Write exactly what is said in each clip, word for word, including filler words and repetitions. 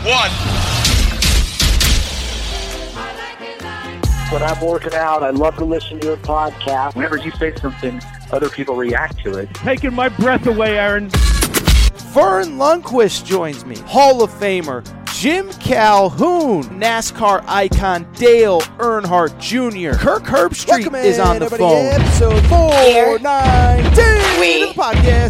one. When I'm working out, I love to listen to your podcast. Whenever you say something, other people react to it. Taking my breath away, Aaron. Vern Lundquist joins me. Hall of Famer Jim Calhoun, NASCAR icon Dale Earnhardt Junior Kirk Herbstreit Welcome is on the phone. Episode four nineteen we. of the podcast.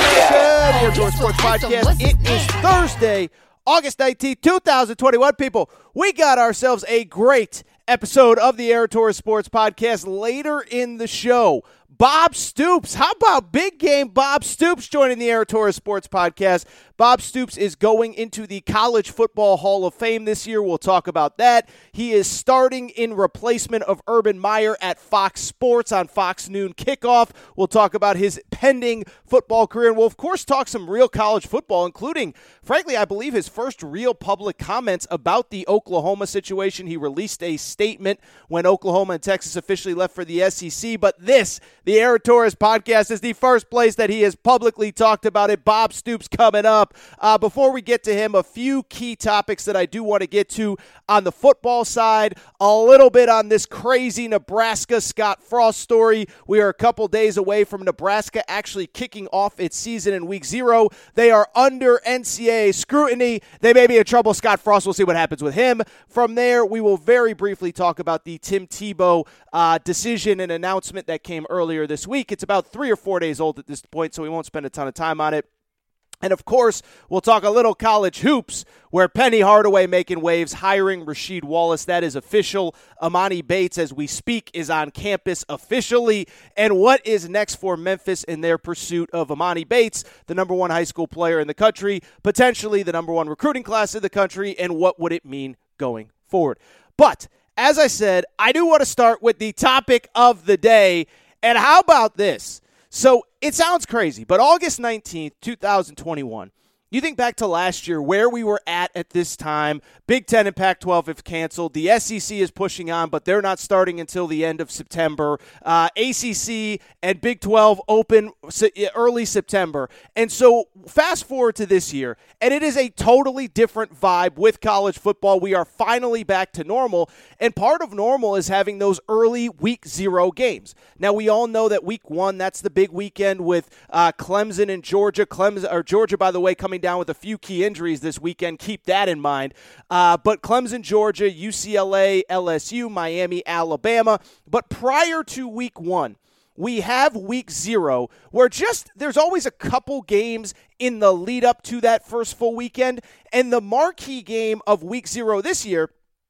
The Air Tour Sports Podcast. It is Thursday, August nineteenth, twenty twenty-one. People, we got ourselves a great episode of the Air Tour Sports Podcast. Later in the show, Bob Stoops. How about big game Bob Stoops joining the Air Tour Sports Podcast? Bob Stoops is going into the College Football Hall of Fame this year. We'll talk about that. He is starting in replacement of Urban Meyer at Fox Sports on Fox Noon Kickoff. We'll talk about his pending football career. And we'll, of course, talk some real college football, including, frankly, I believe his first real public comments about the Oklahoma situation. He released a statement when Oklahoma and Texas officially left for the S E C. But this, the Air Tourist Podcast, is the first place that he has publicly talked about it. Bob Stoops coming up. Uh, before we get to him, a few key topics that I do want to get to on the football side, a little bit on this crazy Nebraska Scott Frost story. We are a couple days away from Nebraska actually kicking off its season in week zero. They are under N C double A scrutiny. They may be in trouble. Scott Frost, we'll see what happens with him. From there, we will very briefly talk about the Tim Tebow uh, decision and announcement that came earlier this week. It's about three or four days old at this point, so we won't spend a ton of time on it. And, of course, we'll talk a little college hoops where Penny Hardaway making waves, hiring Rasheed Wallace. That is official. Amani Bates, as we speak, is on campus officially. And what is next for Memphis in their pursuit of Amani Bates, the number one high school player in the country, potentially the number one recruiting class in the country, and what would it mean going forward? But, as I said, I do want to start with the topic of the day. And how about this? So it sounds crazy, but August nineteenth, twenty twenty-one, you think back to last year where we were at at this time. Big Ten and Pac twelve have canceled. The S E C is pushing on, but they're not starting until the end of September. Uh, A C C and Big twelve open early September. And so fast forward to this year, and it is a totally different vibe with college football. We are finally back to normal, and part of normal is having those early week zero games. Now, we all know that week one, that's the big weekend with uh, Clemson and Georgia. Clemson, or Georgia, by the way, coming down with a few key injuries this weekend. Keep that in mind. Uh, but Clemson, Georgia, U C L A, L S U, Miami, Alabama. But prior to week one, we have week zero where just there's always a couple games in the lead up to that first full weekend. And the marquee game of week zero this year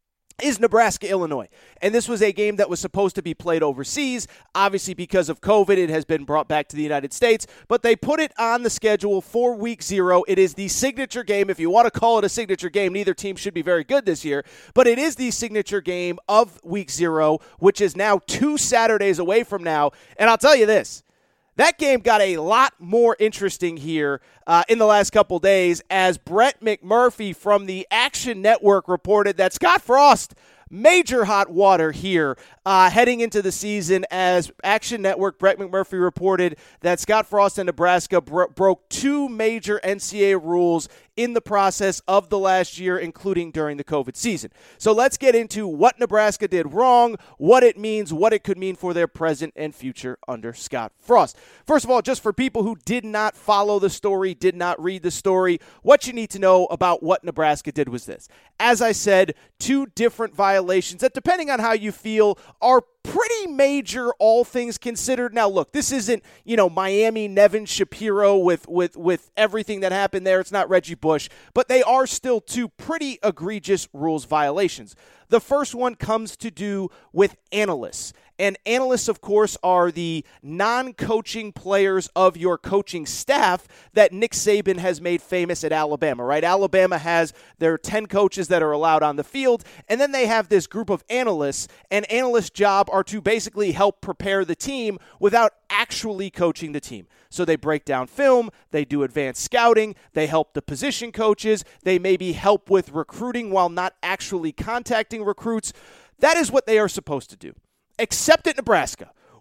is Nebraska, Illinois. And this was a game that was supposed to be played overseas. Obviously, because of COVID, it has been brought back to the United States. But they put it on the schedule for week zero. It is the signature game. If you want to call it a signature game, neither team should be very good this year. But it is the signature game of week zero, which is now two Saturdays away from now. And I'll tell you this. That game got a lot more interesting here uh, in the last couple days as Brett McMurphy from the Action Network reported that Scott Frost, major hot water here uh, heading into the season as Action Network, Brett McMurphy reported that Scott Frost and Nebraska bro- broke two major N C double A rules in the process of the last year, including during the COVID season. So let's get into what Nebraska did wrong, what it means, what it could mean for their present and future under Scott Frost. First of all, just for people who did not follow the story, did not read the story, what you need to know about what Nebraska did was this. As I said, two different violations that, depending on how you feel, are pretty major, all things considered. Now, look, this isn't, you know, Miami, Nevin Shapiro with, with, with everything that happened there. It's not Reggie Bush, but they are still two pretty egregious rules violations. The first one comes to do with analysts. And analysts, of course, are the non-coaching players of your coaching staff that Nick Saban has made famous at Alabama, right? Alabama has their ten coaches that are allowed on the field, and then they have this group of analysts, and analysts' job are to basically help prepare the team without actually coaching the team. So they break down film, they do advanced scouting, they help the position coaches, they maybe help with recruiting while not actually contacting recruits. That is what they are supposed to do. Except at Nebraska,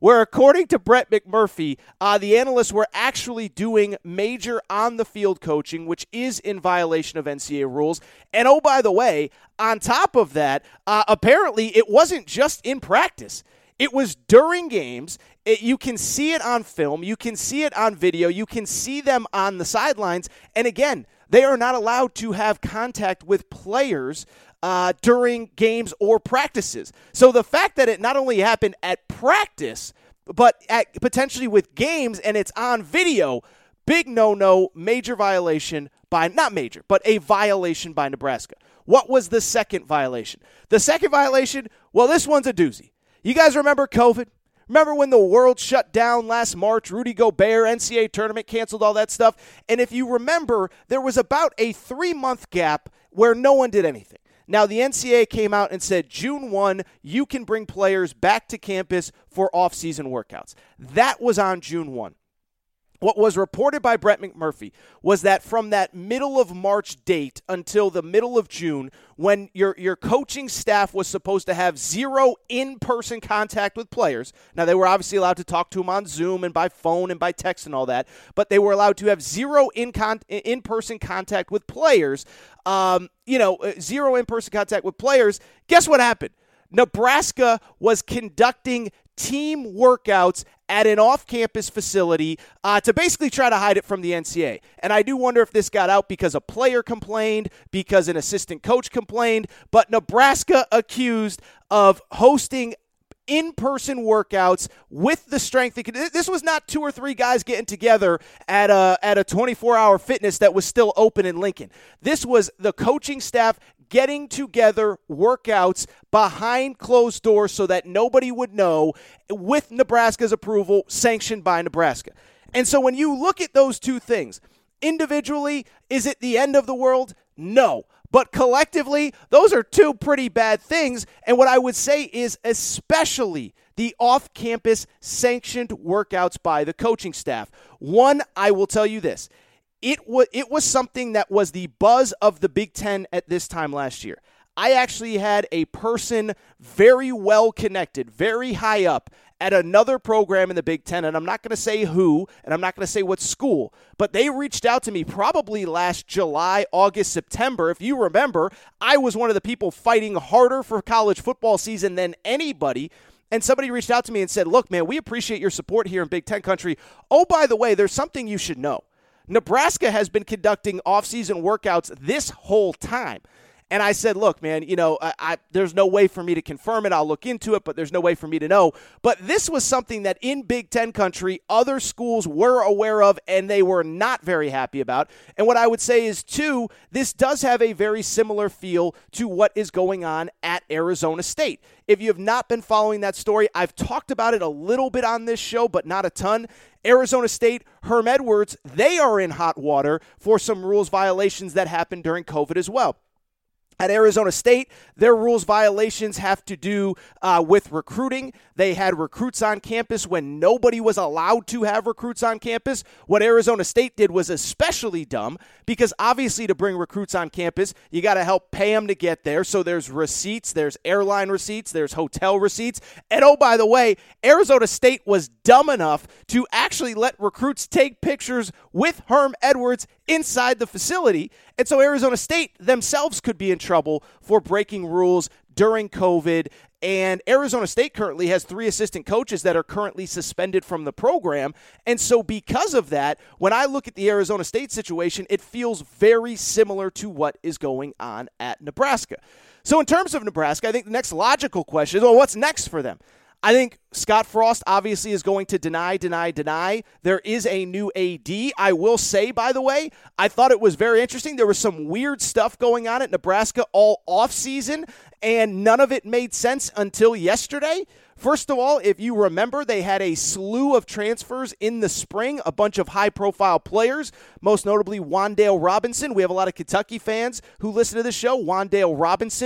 where according to Brett McMurphy, uh, the analysts were actually doing major on-the-field coaching, which is in violation of N C double A rules. And oh, by the way, on top of that, uh, apparently it wasn't just in practice. It was during games. It, you can see it on film. You can see it on video. You can see them on the sidelines. And again, they are not allowed to have contact with players uh, during games or practices. So the fact that it not only happened at practice, but at potentially with games and it's on video, big no-no, major violation by, not major, but a violation by Nebraska. What was the second violation? The second violation, well, this one's a doozy. You guys remember COVID? Remember when the world shut down last March, Rudy Gobert, N C double A tournament canceled, all that stuff? And if you remember, there was about a three-month gap where no one did anything. Now, the N C double A came out and said, June first, you can bring players back to campus for off-season workouts. That was on June first. What was reported by Brett McMurphy was that from that middle of March date until the middle of June, when your, your coaching staff was supposed to have zero in-person contact with players, now they were obviously allowed to talk to them on Zoom and by phone and by text and all that, but they were allowed to have zero in con- in-person contact with players, um, you know, zero in-person contact with players. Guess what happened? Nebraska was conducting team workouts at an off-campus facility uh, to basically try to hide it from the N C double A. And I do wonder if this got out because a player complained, because an assistant coach complained, but Nebraska accused of hosting in-person workouts with the strength. This was not two or three guys getting together at a, at a twenty-four hour fitness that was still open in Lincoln. This was the coaching staff getting together workouts behind closed doors so that nobody would know, with Nebraska's approval, sanctioned by Nebraska. And so when you look at those two things, individually, is it the end of the world? No. But collectively, those are two pretty bad things. And what I would say is especially the off-campus sanctioned workouts by the coaching staff. One, I will tell you this. It was, it was something that was the buzz of the Big Ten at this time last year. I actually had a person very well connected, very high up at another program in the Big Ten, and I'm not going to say who, and I'm not going to say what school, but they reached out to me probably last July, August, September. If you remember, I was one of the people fighting harder for college football season than anybody, and somebody reached out to me and said, look, man, we appreciate your support here in Big Ten country. Oh, by the way, there's something you should know. Nebraska has been conducting off-season workouts this whole time. And I said, look, man, you know, I, I, there's no way for me to confirm it. I'll look into it, but there's no way for me to know. But this was something that in Big Ten country, other schools were aware of, and they were not very happy about. And what I would say is, too, this does have a very similar feel to what is going on at Arizona State. If you have not been following that story, I've talked about it a little bit on this show, but not a ton. Arizona State, Herm Edwards, they are in hot water for some rules violations that happened during COVID as well. At Arizona State, their rules violations have to do uh, with recruiting. They had recruits on campus when nobody was allowed to have recruits on campus. What Arizona State did was especially dumb because obviously to bring recruits on campus, you got to help pay them to get there. So there's receipts, there's airline receipts, there's hotel receipts. And oh, by the way, Arizona State was dumb enough to actually let recruits take pictures with Herm Edwards inside the facility. And so Arizona State themselves could be in trouble for breaking rules during COVID. And Arizona State currently has three assistant coaches that are currently suspended from the program. And so because of that, when I look at the Arizona State situation, it feels very similar to what is going on at Nebraska. So in terms of Nebraska, I think the next logical question is, well, what's next for them? I think Scott Frost obviously is going to deny, deny, deny. There is a new A D. I will say, by the way, I thought it was very interesting. There was some weird stuff going on at Nebraska all offseason, and none of it made sense until yesterday. First of all, if you remember, they had a slew of transfers in the spring, a bunch of high-profile players, most notably Wan'Dale Robinson. We have a lot of Kentucky fans who listen to this show. Wan'Dale Robinson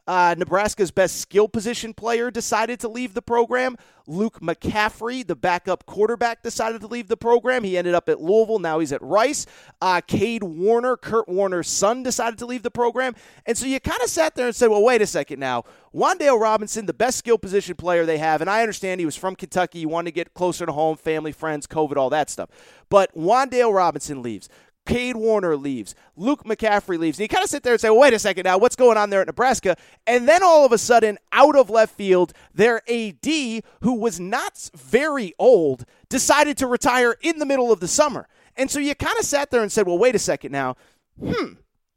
Uh, Nebraska's best skill position player decided to leave the program. Luke McCaffrey, the backup quarterback, decided to leave the program. He ended up at Louisville. Now he's at Rice. Uh, Cade Warner, Kurt Warner's son, decided to leave the program. And so you kind of sat there and said, well, wait a second now. Wan'Dale Robinson, the best skill position player they have, and I understand he was from Kentucky. He wanted to get closer to home, family, friends, COVID, all that stuff. But Wan'Dale Robinson leaves. Cade Warner leaves. Luke McCaffrey leaves. And you kind of sit there and say, well, wait a second now, what's going on there at Nebraska? And then all of a sudden, out of left field, their A D, who was not very old, decided to retire in the middle of the summer. And so you kind of sat there and said, well, wait a second now. Hmm.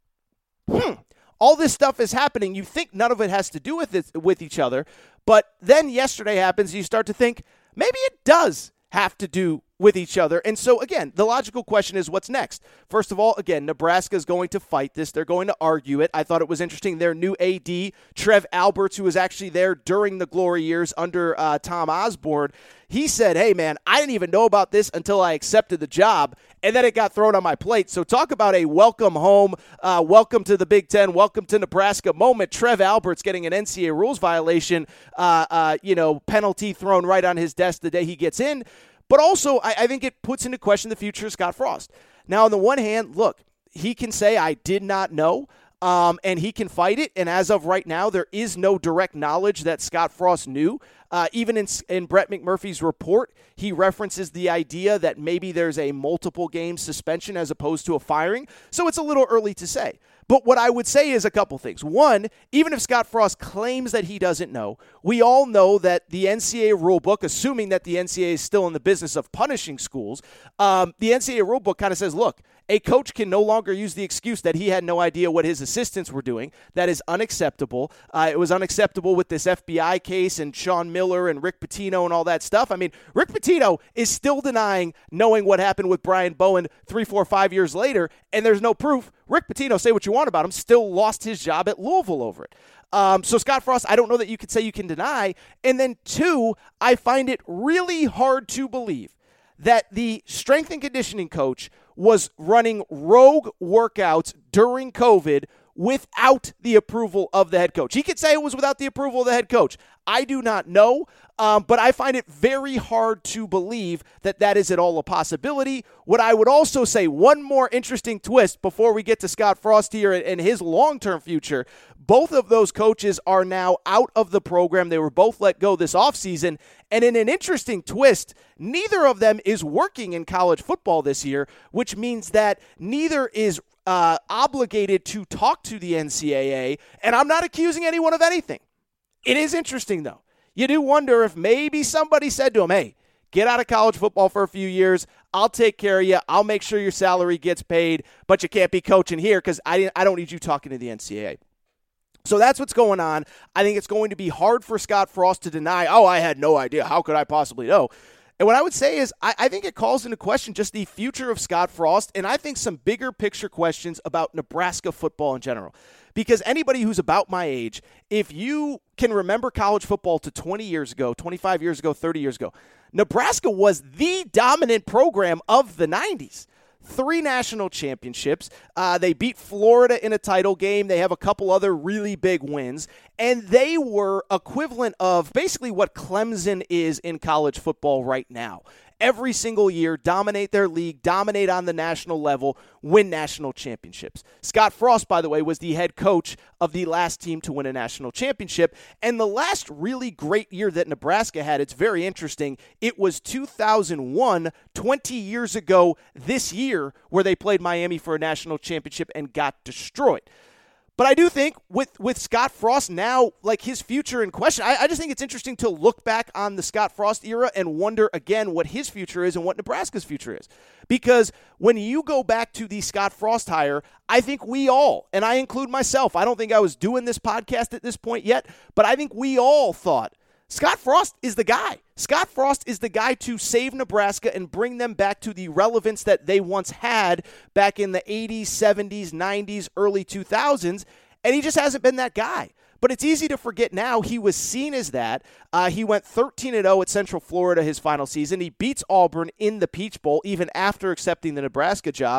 Hmm. All this stuff is happening. You think none of it has to do with it, with each other. But then yesterday happens, you start to think, maybe it does have to do with each other. And so, again, the logical question is what's next? First of all, again, Nebraska is going to fight this. They're going to argue it. I thought it was interesting. Their new A D, Trev Alberts, who was actually there during the glory years under uh, Tom Osborne, he said, hey, man, I didn't even know about this until I accepted the job, and then it got thrown on my plate. So talk about a welcome home, uh, welcome to the Big Ten, welcome to Nebraska moment. Trev Alberts getting an N C double A rules violation, uh, uh, you know, penalty thrown right on his desk the day he gets in. But also, I, I think it puts into question the future of Scott Frost. Now, on the one hand, look, he can say, I did not know, um, and he can fight it. And as of right now, there is no direct knowledge that Scott Frost knew. Uh, even in, in Brett McMurphy's report, he references the idea that maybe there's a multiple game suspension as opposed to a firing. So it's a little early to say. But what I would say is a couple things. One, even if Scott Frost claims that he doesn't know, we all know that the N C double A rulebook, assuming that the N C double A is still in the business of punishing schools, um, the N C double A rulebook kind of says, look, a coach can no longer use the excuse that he had no idea what his assistants were doing. That is unacceptable. Uh, it was unacceptable with this F B I case and Sean Miller and Rick Pitino and all that stuff. I mean, Rick Pitino is still denying knowing what happened with Brian Bowen three, four, five years later, and there's no proof. Rick Pitino, say what you want about him, still lost his job at Louisville over it. Um, so Scott Frost, I don't know that you could say you can deny. And then two, I find it really hard to believe that the strength and conditioning coach was running rogue workouts during COVID without the approval of the head coach. He could say it was without the approval of the head coach. I do not know, um, but I find it very hard to believe that that is at all a possibility. What I would also say, one more interesting twist before we get to Scott Frost here and his long-term future, both of those coaches are now out of the program. They were both let go this offseason, and in an interesting twist, neither of them is working in college football this year, which means that neither is Uh, obligated to talk to the N C double A, and I'm not accusing anyone of anything. It is interesting, though. You do wonder if maybe somebody said to him, hey, get out of college football for a few years. I'll take care of you. I'll make sure your salary gets paid, but you can't be coaching here because I, I don't need you talking to the N C double A. So that's what's going on. I think it's going to be hard for Scott Frost to deny, oh, I had no idea. How could I possibly know? And what I would say is I, I think it calls into question just the future of Scott Frost, and I think some bigger picture questions about Nebraska football in general. Because anybody who's about my age, if you can remember college football to twenty years ago, twenty-five years ago, thirty years ago, Nebraska was the dominant program of the nineties. Three national championships. Uh, they beat Florida in a title game. They have a couple other really big wins. And they were equivalent of basically what Clemson is in college football right now. Every single year, dominate their league, dominate on the national level, win national championships. Scott Frost, by the way, was the head coach of the last team to win a national championship. And the last really great year that Nebraska had, it's very interesting, it was two thousand one, twenty years ago this year, where they played Miami for a national championship and got destroyed. But I do think with, with Scott Frost now, like his future in question, I, I just think it's interesting to look back on the Scott Frost era and wonder again what his future is and what Nebraska's future is. Because when you go back to the Scott Frost hire, I think we all, and I include myself, I don't think I was doing this podcast at this point yet, but I think we all thought Scott Frost is the guy. Scott Frost is the guy to save Nebraska and bring them back to the relevance that they once had back in the eighties, seventies, nineties, early two thousands, and he just hasn't been that guy. But it's easy to forget now he was seen as that. Uh, he went thirteen and oh at Central Florida his final season. He beats Auburn in the Peach Bowl even after accepting the Nebraska job.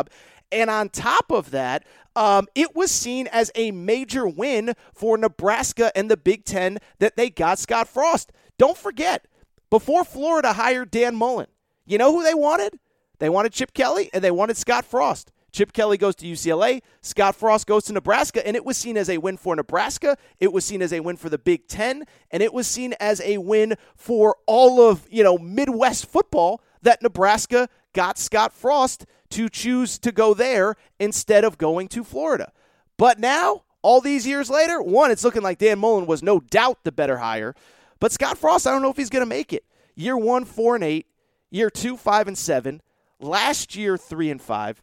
And on top of that, um, it was seen as a major win for Nebraska and the Big Ten that they got Scott Frost. Don't forget, before Florida hired Dan Mullen, you know who they wanted? They wanted Chip Kelly and they wanted Scott Frost. Chip Kelly goes to U C L A, Scott Frost goes to Nebraska, and it was seen as a win for Nebraska, it was seen as a win for the Big Ten, and it was seen as a win for all of, you know, Midwest football that Nebraska got Scott Frost to choose to go there instead of going to Florida. But now, all these years later, one, it's looking like Dan Mullen was no doubt the better hire, but Scott Frost, I don't know if he's going to make it. Year one, four and eight, year two, five and seven, last year, three and five.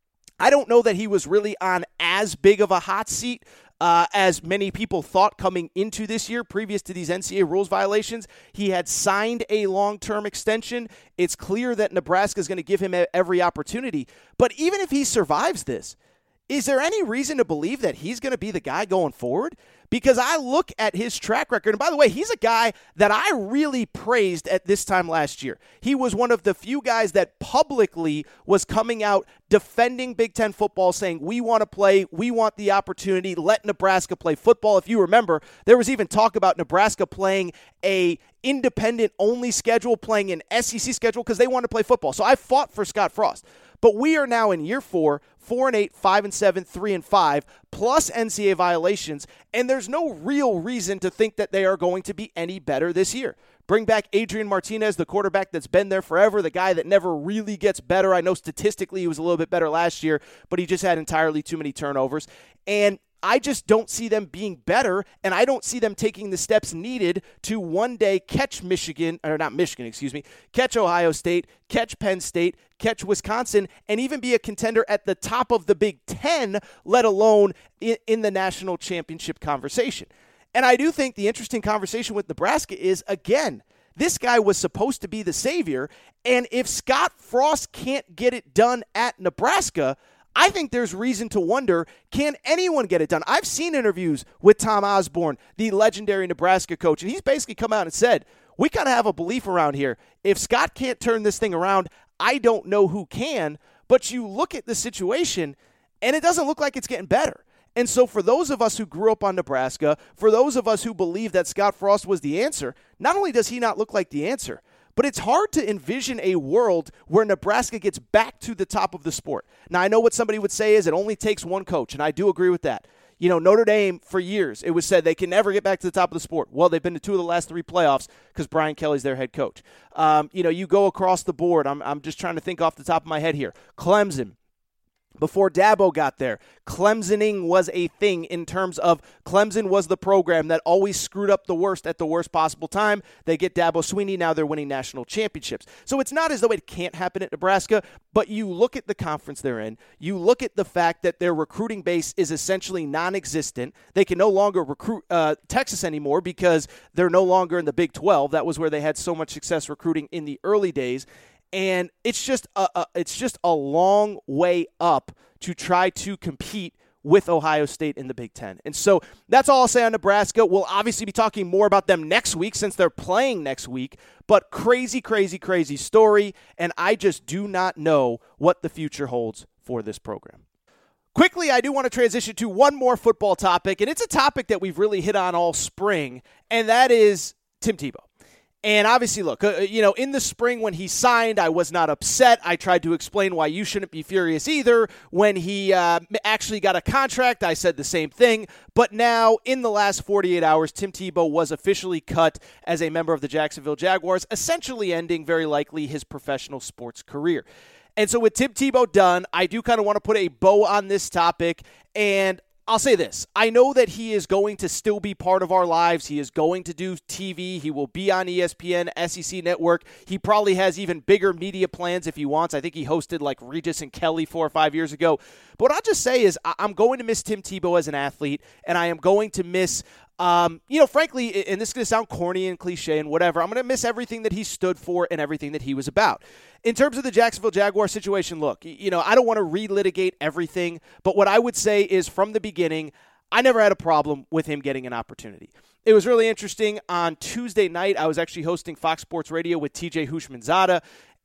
I don't know that he was really on as big of a hot seat uh, as many people thought coming into this year, previous to these N C double A rules violations. He had signed a long-term extension. It's clear that Nebraska is going to give him every opportunity. But even if he survives this, is there any reason to believe that he's going to be the guy going forward? Because I look at his track record, and by the way, he's a guy that I really praised at this time last year. He was one of the few guys that publicly was coming out defending Big Ten football, saying, we want to play, we want the opportunity, let Nebraska play football. If you remember, there was even talk about Nebraska playing a independent-only schedule, playing an S E C schedule, because they wanted to play football. So I fought for Scott Frost. But we are now in year four, four and eight, five and seven, three and five, plus N C double A violations, and there's no real reason to think that they are going to be any better this year. Bring back Adrian Martinez, the quarterback that's been there forever, the guy that never really gets better. I know statistically he was a little bit better last year, but he just had entirely too many turnovers. And I just don't see them being better, and I don't see them taking the steps needed to one day catch Michigan, or not Michigan, excuse me, catch Ohio State, catch Penn State, catch Wisconsin, and even be a contender at the top of the Big Ten, let alone in, in the national championship conversation. And I do think the interesting conversation with Nebraska is, again, this guy was supposed to be the savior, and if Scott Frost can't get it done at Nebraska, I think there's reason to wonder, can anyone get it done? I've seen interviews with Tom Osborne, the legendary Nebraska coach, and he's basically come out and said, we kind of have a belief around here. If Scott can't turn this thing around, I don't know who can. But you look at the situation, and it doesn't look like it's getting better. And so for those of us who grew up on Nebraska, for those of us who believe that Scott Frost was the answer, not only does he not look like the answer, but it's hard to envision a world where Nebraska gets back to the top of the sport. Now, I know what somebody would say is it only takes one coach, and I do agree with that. You know, Notre Dame, for years, it was said they can never get back to the top of the sport. Well, they've been to two of the last three playoffs because Brian Kelly's their head coach. Um, you know, you go across the board. I'm, I'm just trying to think off the top of my head here. Clemson. Before Dabo got there, Clemsoning was a thing in terms of Clemson was the program that always screwed up the worst at the worst possible time. They get Dabo Swinney. Now they're winning national championships. So it's not as though it can't happen at Nebraska, but you look at the conference they're in. You look at the fact that their recruiting base is essentially non-existent. They can no longer recruit uh, Texas anymore because they're no longer in the Big twelve. That was where they had so much success recruiting in the early days. And it's just a, a, it's just a long way up to try to compete with Ohio State in the Big Ten. And so that's all I'll say on Nebraska. We'll obviously be talking more about them next week since they're playing next week. But crazy, crazy, crazy story. And I just do not know what the future holds for this program. Quickly, I do want to transition to one more football topic. And it's a topic that we've really hit on all spring. And that is Tim Tebow. And obviously, look, uh, you know, in the spring when he signed, I was not upset. I tried to explain why you shouldn't be furious either. When he uh, actually got a contract, I said the same thing. But now, in the last forty-eight hours, Tim Tebow was officially cut as a member of the Jacksonville Jaguars, essentially ending, very likely, his professional sports career. And so with Tim Tebow done, I do kind of want to put a bow on this topic. And I'll say this. I know that he is going to still be part of our lives. He is going to do T V. He will be on E S P N, S E C Network. He probably has even bigger media plans if he wants. I think he hosted like Regis and Kelly four or five years ago. But what I'll just say is I'm going to miss Tim Tebow as an athlete, and I am going to miss Um, you know, frankly, and this is going to sound corny and cliche and whatever, I'm going to miss everything that he stood for and everything that he was about. In terms of the Jacksonville Jaguars situation, look, you know, I don't want to relitigate everything, but what I would say is from the beginning, I never had a problem with him getting an opportunity. It was really interesting. On Tuesday night, I was actually hosting Fox Sports Radio with T J Houshmandzadeh,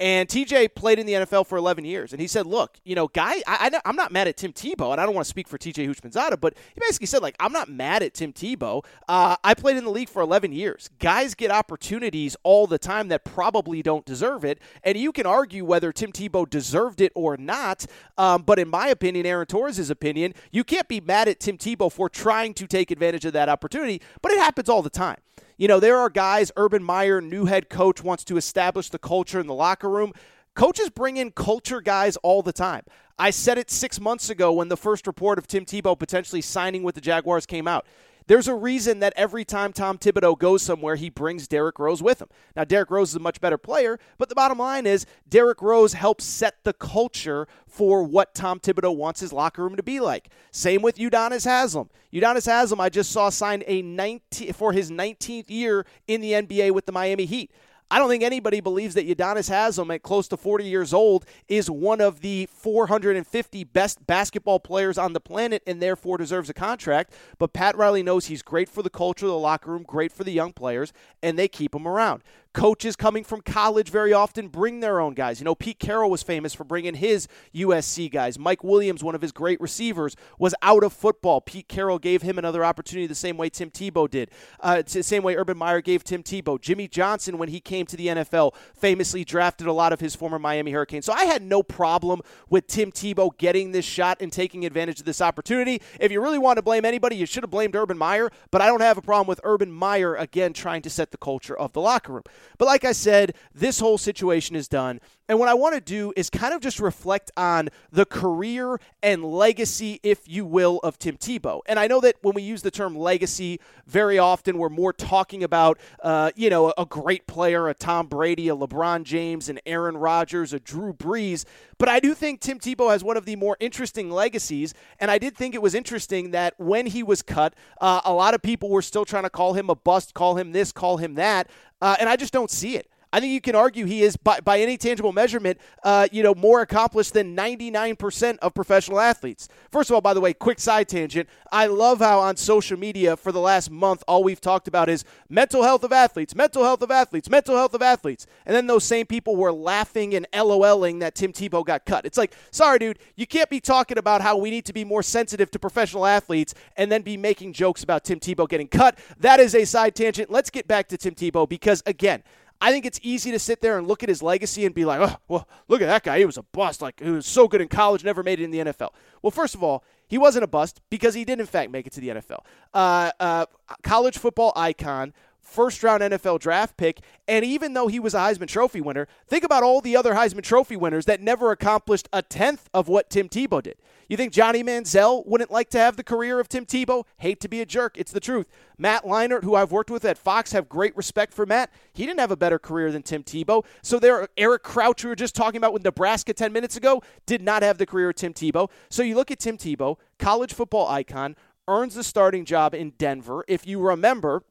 And T J played in the N F L for eleven years, and he said, look, you know, guy, I, I, I'm not mad at Tim Tebow, and I don't want to speak for T J Houshmandzadeh, but he basically said, like, I'm not mad at Tim Tebow. Uh, I played in the league for eleven years. Guys get opportunities all the time that probably don't deserve it, and you can argue whether Tim Tebow deserved it or not, um, but in my opinion, Aaron Torres' opinion, you can't be mad at Tim Tebow for trying to take advantage of that opportunity, but it happens all the time. You know, there are guys, Urban Meyer, new head coach, wants to establish the culture in the locker room. Coaches bring in culture guys all the time. I said it six months ago when the first report of Tim Tebow potentially signing with the Jaguars came out. There's a reason that every time Tom Thibodeau goes somewhere, he brings Derrick Rose with him. Now, Derrick Rose is a much better player, but the bottom line is Derrick Rose helps set the culture for what Tom Thibodeau wants his locker room to be like. Same with Udonis Haslem. Udonis Haslem, I just saw sign a nineteen for his nineteenth year in the N B A with the Miami Heat. I don't think anybody believes that Udonis Haslem, at close to forty years old, is one of the four hundred fifty best basketball players on the planet and therefore deserves a contract. But Pat Riley knows he's great for the culture of the locker room, great for the young players, and they keep him around. Coaches coming from college very often bring their own guys. You know, Pete Carroll was famous for bringing his U S C guys. Mike Williams, one of his great receivers, was out of football. Pete Carroll gave him another opportunity the same way Tim Tebow did. Uh, the same way Urban Meyer gave Tim Tebow. Jimmy Johnson, when he came to the N F L, famously drafted a lot of his former Miami Hurricanes. So I had no problem with Tim Tebow getting this shot and taking advantage of this opportunity. If you really want to blame anybody, you should have blamed Urban Meyer, but I don't have a problem with Urban Meyer, again, trying to set the culture of the locker room. But like I said, this whole situation is done. And what I want to do is kind of just reflect on the career and legacy, if you will, of Tim Tebow. And I know that when we use the term legacy, very often we're more talking about, uh, you know, a great player, a Tom Brady, a LeBron James, an Aaron Rodgers, a Drew Brees. But I do think Tim Tebow has one of the more interesting legacies. And I did think it was interesting that when he was cut, uh, a lot of people were still trying to call him a bust, call him this, call him that. Uh, and I just don't see it. I think you can argue he is, by, by any tangible measurement, uh, you know, more accomplished than ninety-nine percent of professional athletes. First of all, by the way, quick side tangent, I love how on social media for the last month, all we've talked about is mental health of athletes, mental health of athletes, mental health of athletes. And then those same people were laughing and LOLing that Tim Tebow got cut. It's like, sorry, dude, you can't be talking about how we need to be more sensitive to professional athletes and then be making jokes about Tim Tebow getting cut. That is a side tangent. Let's get back to Tim Tebow because, again, I think it's easy to sit there and look at his legacy and be like, oh, well, look at that guy. He was a bust. Like, he was so good in college, never made it in the N F L. Well, first of all, he wasn't a bust because he did, in fact, make it to the N F L. Uh, uh, college football icon, first-round N F L draft pick, and even though he was a Heisman Trophy winner, think about all the other Heisman Trophy winners that never accomplished a tenth of what Tim Tebow did. You think Johnny Manziel wouldn't like to have the career of Tim Tebow? Hate to be a jerk. It's the truth. Matt Leinart, who I've worked with at Fox, have great respect for Matt. He didn't have a better career than Tim Tebow. So there, Eric Crouch, we were just talking about with Nebraska ten minutes ago, did not have the career of Tim Tebow. So you look at Tim Tebow, college football icon, earns the starting job in Denver. If you remember,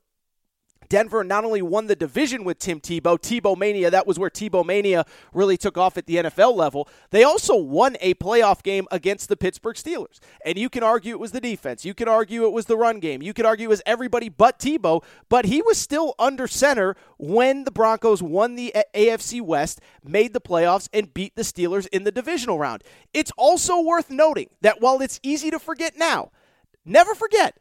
Denver not only won the division with Tim Tebow, Tebow Mania, that was where Tebow Mania really took off at the N F L level, they also won a playoff game against the Pittsburgh Steelers. And you can argue it was the defense. You can argue it was the run game. You could argue it was everybody but Tebow, but he was still under center when the Broncos won the A F C West, made the playoffs, and beat the Steelers in the divisional round. It's also worth noting that while it's easy to forget now, never forget,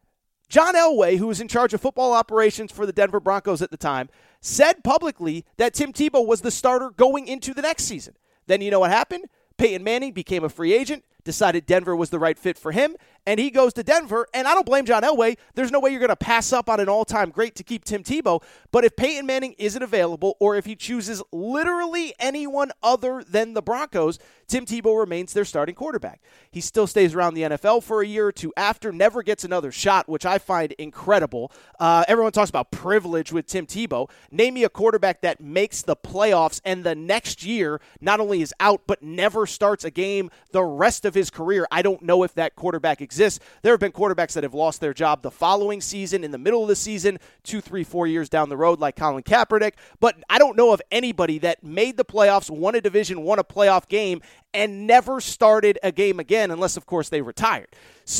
John Elway, who was in charge of football operations for the Denver Broncos at the time, said publicly that Tim Tebow was the starter going into the next season. Then you know what happened? Peyton Manning became a free agent, decided Denver was the right fit for him, and he goes to Denver, and I don't blame John Elway. There's no way you're going to pass up on an all-time great to keep Tim Tebow, but if Peyton Manning isn't available or if he chooses literally anyone other than the Broncos, Tim Tebow remains their starting quarterback. He still stays around the N F L for a year or two after, never gets another shot, which I find incredible. Uh, everyone talks about privilege with Tim Tebow. Name me a quarterback that makes the playoffs and the next year not only is out, but never starts a game the rest of his career. I don't know if that quarterback exists. There have been quarterbacks that have lost their job the following season, in the middle of the season, two, three, four years down the road, like Colin Kaepernick. But I don't know of anybody that made the playoffs, won a division, won a playoff game, and never started a game again, unless, of course, they retired. So,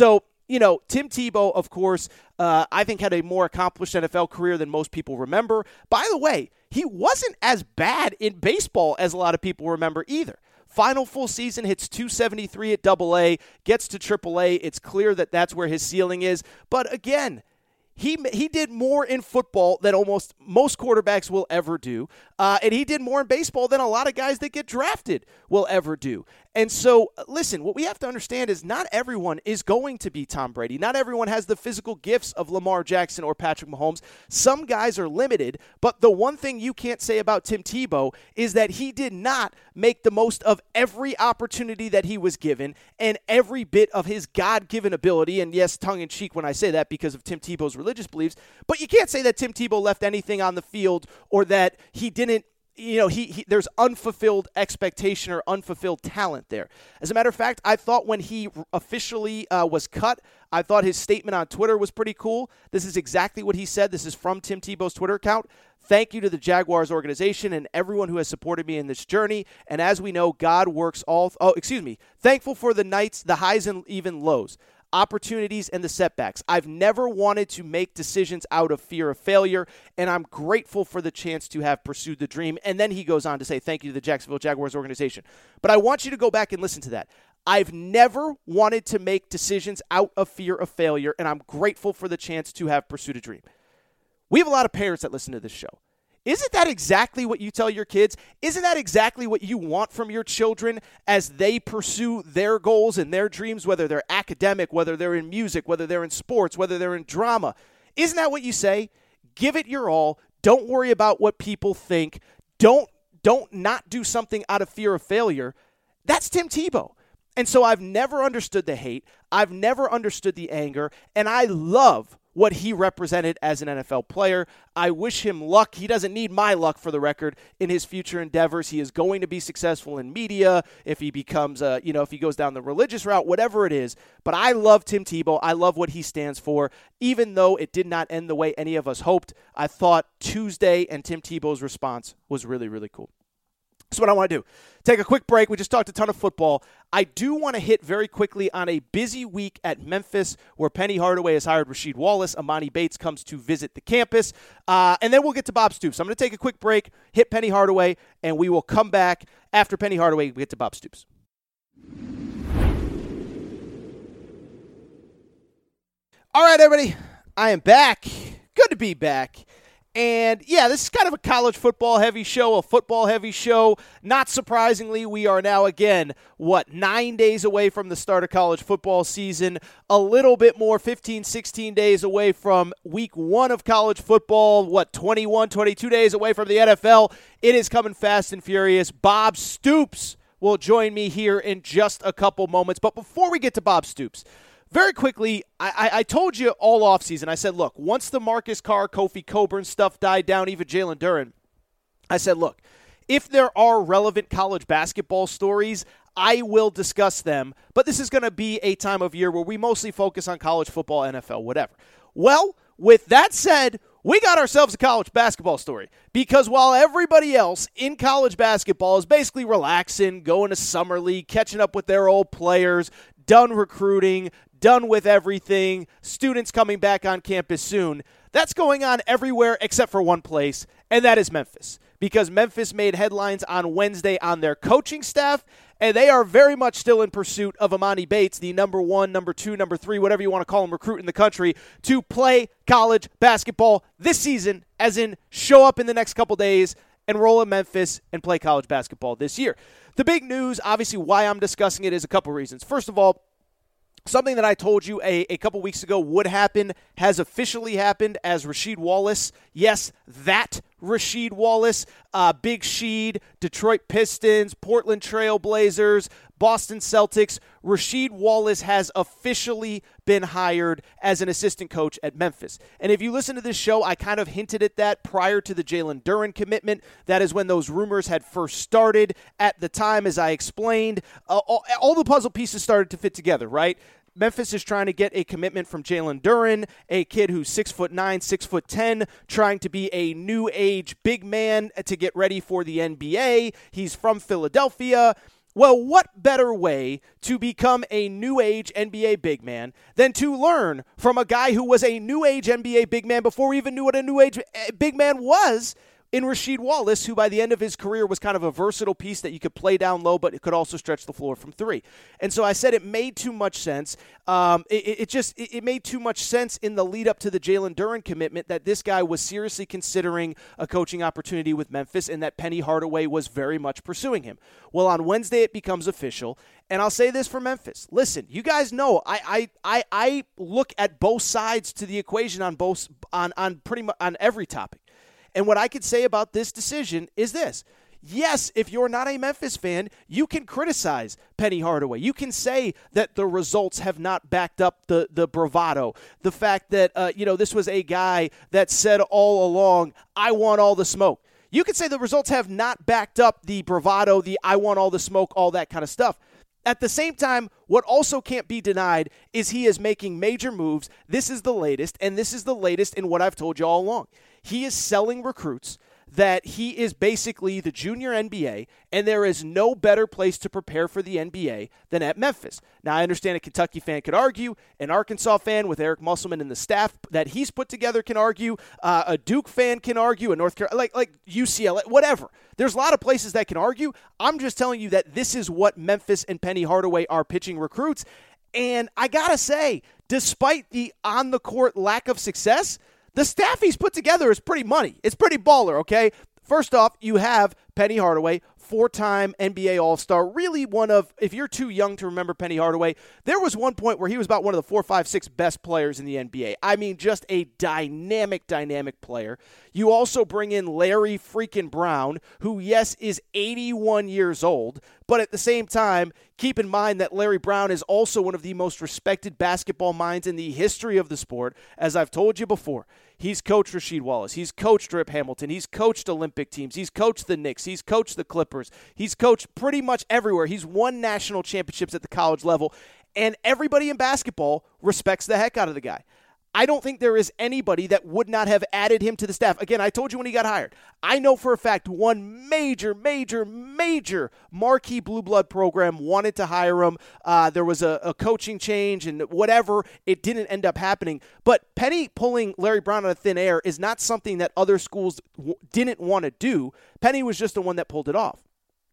you know, Tim Tebow, of course, uh, I think had a more accomplished N F L career than most people remember. By the way, he wasn't as bad in baseball as a lot of people remember either. Final full season, hits two seventy-three at double A, gets to triple A. It's clear that that's where his ceiling is. But again, He he did more in football than almost most quarterbacks will ever do, uh, and he did more in baseball than a lot of guys that get drafted will ever do. And so, listen, what we have to understand is not everyone is going to be Tom Brady. Not everyone has the physical gifts of Lamar Jackson or Patrick Mahomes. Some guys are limited, but the one thing you can't say about Tim Tebow is that he did not make the most of every opportunity that he was given and every bit of his God-given ability. And yes, tongue-in-cheek when I say that because of Tim Tebow's religious beliefs, but you can't say that Tim Tebow left anything on the field or that he didn't, you know, he, he there's unfulfilled expectation or unfulfilled talent there. As a matter of fact, I thought when he officially uh, was cut, I thought his statement on Twitter was pretty cool. This is exactly what he said. This is from Tim Tebow's Twitter account. Thank you to the Jaguars organization and everyone who has supported me in this journey. And as we know, God works all, th- oh, excuse me, thankful for the nights, the highs and even lows, opportunities and the setbacks. I've never wanted to make decisions out of fear of failure, and I'm grateful for the chance to have pursued the dream. And then he goes on to say, thank you to the Jacksonville Jaguars organization. But I want you to go back and listen to that. I've never wanted to make decisions out of fear of failure, and I'm grateful for the chance to have pursued a dream. We have a lot of parents that listen to this show. Isn't that exactly what you tell your kids? Isn't that exactly what you want from your children as they pursue their goals and their dreams, whether they're academic, whether they're in music, whether they're in sports, whether they're in drama? Isn't that what you say? Give it your all. Don't worry about what people think. Don't, don't not do something out of fear of failure. That's Tim Tebow. And so I've never understood the hate. I've never understood the anger. And I love what he represented as an N F L player. I wish him luck. He doesn't need my luck, for the record, in his future endeavors. He is going to be successful in media if he becomes, a, you know, if he goes down the religious route, whatever it is. But I love Tim Tebow. I love what he stands for. Even though it did not end the way any of us hoped, I thought Tuesday and Tim Tebow's response was really, really cool. That's what I want to do. Take a quick break. We just talked a ton of football. I do want to hit very quickly on a busy week at Memphis where Penny Hardaway has hired Rasheed Wallace. Amani Bates comes to visit the campus. Uh, and then we'll get to Bob Stoops. So I'm going to take a quick break, hit Penny Hardaway, and we will come back after Penny Hardaway. We get to Bob Stoops. All right, everybody. I am back. Good to be back. And, yeah, this is kind of a college football-heavy show, a football-heavy show. Not surprisingly, we are now, again, what, nine days away from the start of college football season, a little bit more, fifteen, sixteen days away from week one of college football, what, twenty-one, twenty-two days away from the N F L. It is coming fast and furious. Bob Stoops will join me here in just a couple moments. But before we get to Bob Stoops, very quickly, I, I told you all offseason, I said, look, once the Marcus Carr, Kofi Coburn stuff died down, even Jalen Duren, I said, look, if there are relevant college basketball stories, I will discuss them, but this is going to be a time of year where we mostly focus on college football, N F L, whatever. Well, with that said, we got ourselves a college basketball story because while everybody else in college basketball is basically relaxing, going to summer league, catching up with their old players, done recruiting, done with everything, students coming back on campus soon. That's going on everywhere except for one place, and that is Memphis. Because Memphis made headlines on Wednesday on their coaching staff, and they are very much still in pursuit of Amani Bates, the number one, number two, number three, whatever you want to call him, recruit in the country, to play college basketball this season, as in show up in the next couple days, enroll in Memphis, and play college basketball this year. The big news, obviously why I'm discussing it, is a couple reasons. First of all, something that I told you a, a couple weeks ago would happen has officially happened as Rasheed Wallace. Yes, that Rasheed Wallace, uh, Big Sheed, Detroit Pistons, Portland Trail Blazers, Boston Celtics. Rasheed Wallace has officially been hired as an assistant coach at Memphis. And if you listen to this show, I kind of hinted at that prior to the Jalen Duren commitment. That is when those rumors had first started. At the time, as I explained, uh, all, all the puzzle pieces started to fit together, right? Memphis is trying to get a commitment from Jalen Duren, a kid who's six foot nine, six foot ten, trying to be a new age big man to get ready for the N B A. He's from Philadelphia. Well, what better way to become a new age N B A big man than to learn from a guy who was a new age N B A big man before we even knew what a new age big man was, in Rasheed Wallace, who by the end of his career was kind of a versatile piece that you could play down low, but it could also stretch the floor from three. And so I said it made too much sense. Um, it, it just it, it made too much sense in the lead up to the Jalen Duren commitment that this guy was seriously considering a coaching opportunity with Memphis and that Penny Hardaway was very much pursuing him. Well, on Wednesday it becomes official, and I'll say this for Memphis. Listen, you guys know I I I, I look at both sides to the equation on both on on pretty much on every topic. And what I could say about this decision is this. Yes, if you're not a Memphis fan, you can criticize Penny Hardaway. You can say that the results have not backed up the, the bravado. The fact that, uh, you know, this was a guy that said all along, I want all the smoke. You can say the results have not backed up the bravado, the I want all the smoke, all that kind of stuff. At the same time, what also can't be denied is he is making major moves. This is the latest, and this is the latest in what I've told you all along. He is selling recruits that he is basically the junior N B A, and there is no better place to prepare for the N B A than at Memphis. Now, I understand a Kentucky fan could argue, an Arkansas fan with Eric Musselman and the staff that he's put together can argue, uh, a Duke fan can argue, a North Carolina, like, like U C L A, whatever. There's a lot of places that can argue. I'm just telling you that this is what Memphis and Penny Hardaway are pitching recruits, and I gotta say, despite the on-the-court lack of success, the staff he's put together is pretty money. It's pretty baller, okay? First off, you have Penny Hardaway, four-time N B A All-Star, really one of, if you're too young to remember Penny Hardaway, there was one point where he was about one of the four, five, six best players in the N B A. I mean, just a dynamic, dynamic player. You also bring in Larry freaking Brown, who, yes, is eighty-one years old, but at the same time, keep in mind that Larry Brown is also one of the most respected basketball minds in the history of the sport. As I've told you before, he's coached Rasheed Wallace. He's coached Rip Hamilton. He's coached Olympic teams. He's coached the Knicks. He's coached the Clippers. He's coached pretty much everywhere. He's won national championships at the college level, and everybody in basketball respects the heck out of the guy. I don't think there is anybody that would not have added him to the staff. Again, I told you when he got hired. I know for a fact one major, major, major marquee blue blood program wanted to hire him. Uh, there was a, a coaching change and whatever. It didn't end up happening. But Penny pulling Larry Brown out of thin air is not something that other schools w- didn't want to do. Penny was just the one that pulled it off.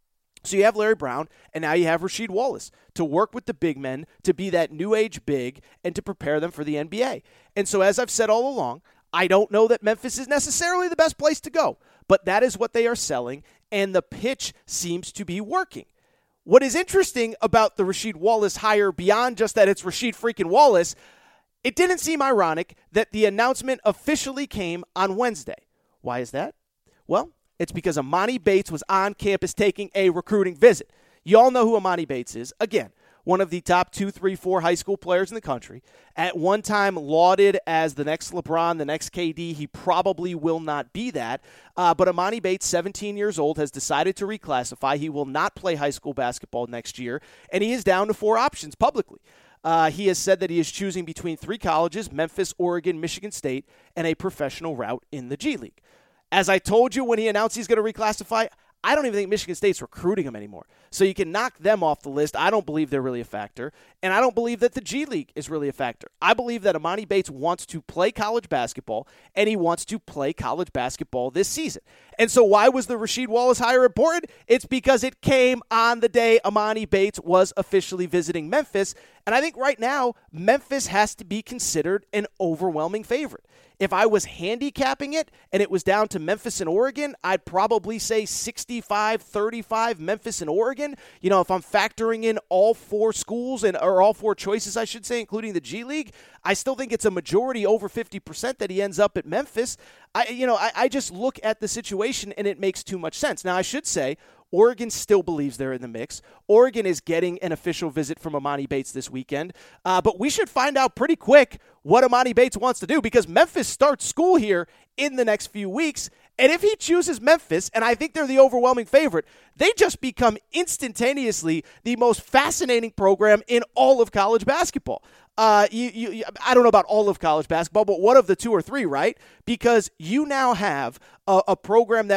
So you have Larry Brown, and now you have Rasheed Wallace to work with the big men, to be that new age big, and to prepare them for the N B A. And so as I've said all along, I don't know that Memphis is necessarily the best place to go, but that is what they are selling, and the pitch seems to be working. What is interesting about the Rasheed Wallace hire, beyond just that it's Rasheed freaking Wallace, it didn't seem ironic that the announcement officially came on Wednesday. Why is that? Well, it's because Amani Bates was on campus taking a recruiting visit. You all know who Amani Bates is. Again, one of the top two, three, four high school players in the country. At one time lauded as the next LeBron, the next K D. He probably will not be that. Uh, but Amani Bates, seventeen years old, has decided to reclassify. He will not play high school basketball next year, and he is down to four options publicly. Uh, he has said that he is choosing between three colleges, Memphis, Oregon, Michigan State, and a professional route in the G League. As I told you when he announced he's going to reclassify, I don't even think Michigan State's recruiting him anymore. So you can knock them off the list. I don't believe they're really a factor. And I don't believe that the G League is really a factor. I believe that Amani Bates wants to play college basketball, and he wants to play college basketball this season. And so why was the Rasheed Wallace hire important? It's because it came on the day Amani Bates was officially visiting Memphis. And I think right now, Memphis has to be considered an overwhelming favorite. If I was handicapping it and it was down to Memphis and Oregon, I'd probably say sixty-five thirty-five Memphis and Oregon. You know, if I'm factoring in all four schools and or all four choices, I should say, including the G League, I still think it's a majority over fifty percent that he ends up at Memphis. I, you know, I, I just look at the situation and it makes too much sense. Now, I should say, Oregon still believes they're in the mix. Oregon is getting an official visit from Amani Bates this weekend. Uh, but we should find out pretty quick what Amani Bates wants to do, because Memphis starts school here in the next few weeks. And if he chooses Memphis, and I think they're the overwhelming favorite, they just become instantaneously the most fascinating program in all of college basketball. Uh, you, you, I don't know about all of college basketball, but one of the two or three, right? Because you now have a, a program that will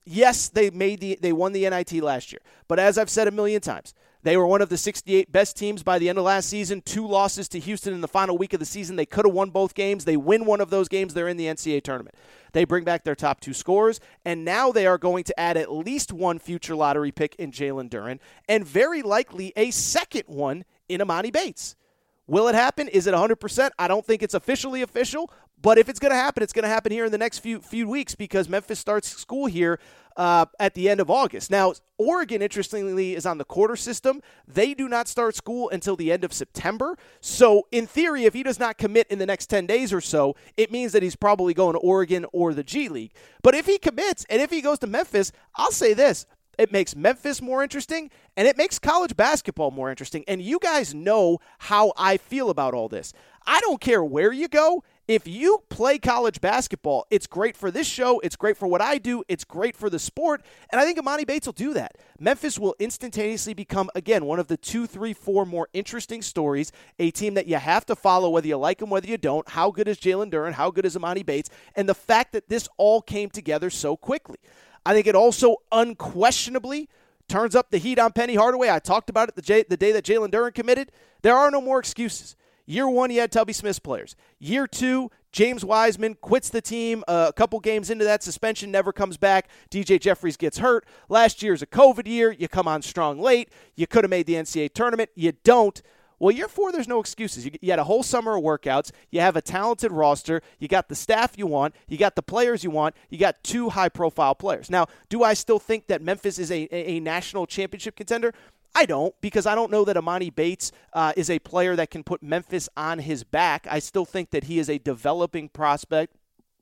yes, they made the they won the N I T last year. But as I've said a million times, they were one of the sixty-eight best teams by the end of last season. Two losses to Houston in the final week of the season. They could have won both games. They win one of those games. They're in the N C double A tournament. They bring back their top two scorers, and now they are going to add at least one future lottery pick in Jalen Duren, and very likely a second one in Emoni Bates. Will it happen? Is it one hundred percent? I don't think it's officially official, but if it's going to happen, it's going to happen here in the next few few weeks because Memphis starts school here uh, at the end of August. Now, Oregon, interestingly, is on the quarter system. They do not start school until the end of September. So, in theory, if he does not commit in the next ten days or so, it means that he's probably going to Oregon or the G League. But if he commits and if he goes to Memphis, I'll say this. It makes Memphis more interesting, and it makes college basketball more interesting. And you guys know how I feel about all this. I don't care where you go. If you play college basketball, it's great for this show. It's great for what I do. It's great for the sport. And I think Emoni Bates will do that. Memphis will instantaneously become, again, one of the two, three, four more interesting stories, a team that you have to follow whether you like them, whether you don't. How good is Jalen Duren? How good is Emoni Bates? And the fact that this all came together so quickly. I think it also unquestionably turns up the heat on Penny Hardaway. I talked about it the, J- the day that Jalen Duren committed. There are no more excuses. Year one, you had Tubby Smith's players. Year two, James Wiseman quits the team. Uh, a couple games into that suspension, never comes back. D J Jeffries gets hurt. Last year's a COVID year. You come on strong late. You could have made the N C double A tournament. You don't. Well, year four, there's no excuses. You, you had a whole summer of workouts. You have a talented roster. You got the staff you want. You got the players you want. You got two high-profile players. Now, do I still think that Memphis is a, a, a national championship contender? I don't, because I don't know that Emoni Bates uh, is a player that can put Memphis on his back. I still think that he is a developing prospect.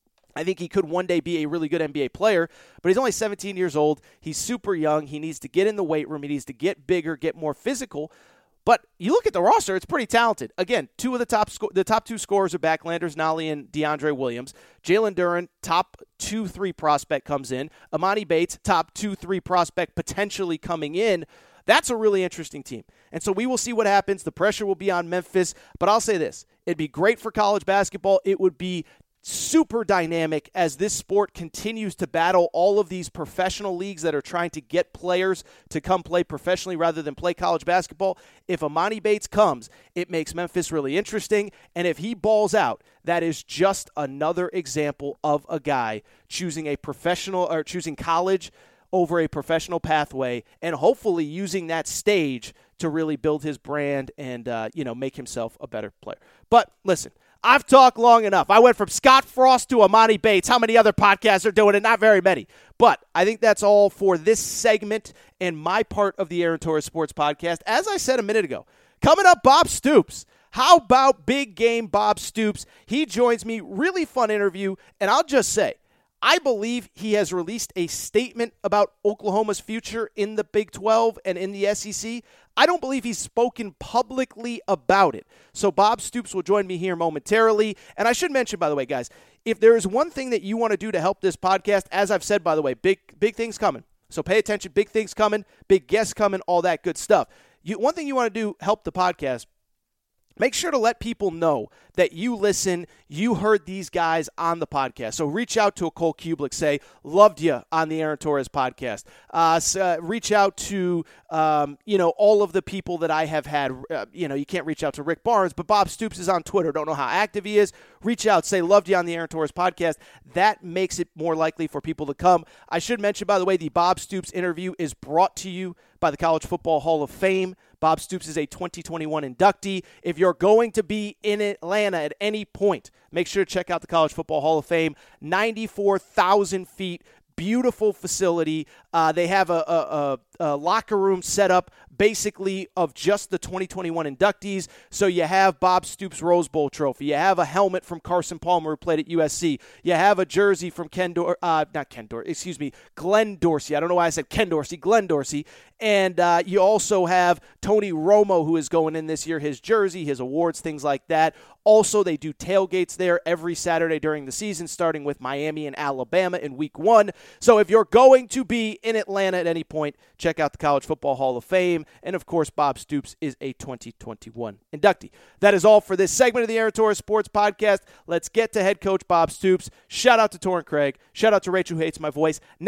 I think he could one day be a really good N B A player, but he's only seventeen years old. He's super young. He needs to get in the weight room. He needs to get bigger, get more physical. But you look at the roster, it's pretty talented. Again, two of the top sco- the top two scorers are back, Landers Nolley and DeAndre Williams. Jalen Duren, top two, three prospect comes in. Emoni Bates, top two, three prospect potentially coming in. That's a really interesting team. And so we will see what happens. The pressure will be on Memphis. But I'll say this. It'd be great for college basketball. It would be super dynamic as this sport continues to battle all of these professional leagues that are trying to get players to come play professionally rather than play college basketball. If Emoni Bates comes, it makes Memphis really interesting. And if he balls out, that is just another example of a guy choosing a professional or choosing college over a professional pathway and hopefully using that stage to really build his brand and, uh, you know, make himself a better player. But listen, I've talked long enough. I went from Scott Frost to Emoni Bates. How many other podcasts are doing it? Not very many. But I think that's all for this segment and my part of the Aaron Torres Sports Podcast. As I said a minute ago, coming up, Bob Stoops. How about big game Bob Stoops? He joins me. Really fun interview. And I'll just say, I believe he has released a statement about Oklahoma's future in the Big twelve and in the S E C. I don't believe he's spoken publicly about it. So Bob Stoops will join me here momentarily. And I should mention, by the way, guys, if there is one thing that you want to do to help this podcast, as I've said, by the way, big big things coming. So pay attention. Big things coming, big guests coming, all that good stuff. You, one thing you want to do, help the podcast, make sure to let people know that you listen, you heard these guys on the podcast. So reach out to a Cole Kublik, say, loved you on the Aaron Torres podcast. Uh, so, uh, reach out to, um, you know, all of the people that I have had. Uh, you know, you can't reach out to Rick Barnes, but Bob Stoops is on Twitter. Don't know how active he is. Reach out, say, loved you on the Aaron Torres podcast. That makes it more likely for people to come. I should mention, by the way, the Bob Stoops interview is brought to you by the College Football Hall of Fame. Bob Stoops is a twenty twenty-one inductee. If you're going to be in Atlanta at any point, make sure to check out the College Football Hall of Fame. ninety-four thousand feet, beautiful facility. Uh, they have a, a, a, a locker room set up basically of just the twenty twenty-one inductees. So you have Bob Stoops' Rose Bowl trophy. You have a helmet from Carson Palmer who played at U S C. You have a jersey from Ken Dor- uh, not Ken Dorsey, excuse me, Glenn Dorsey. I don't know why I said Ken Dorsey, Glenn Dorsey. And uh, you also have Tony Romo, who is going in this year, his jersey, his awards, things like that. Also, they do tailgates there every Saturday during the season, starting with Miami and Alabama in week one. So if you're going to be in Atlanta at any point, check out the College Football Hall of Fame. And, of course, Bob Stoops is a twenty twenty-one inductee. That is all for this segment of the Aaron Torres Sports Podcast. Let's get to head coach Bob Stoops. Shout out to Torrin Craig. Shout out to Rachel who hates my voice. Now,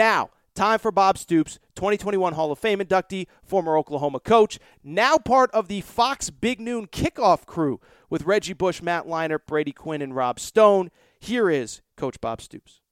Time for Bob Stoops, twenty twenty-one Hall of Fame inductee, former Oklahoma coach, now part of the Fox Big Noon kickoff crew with Reggie Bush, Matt Leinart, Brady Quinn, and Rob Stone. Here is Coach Bob Stoops.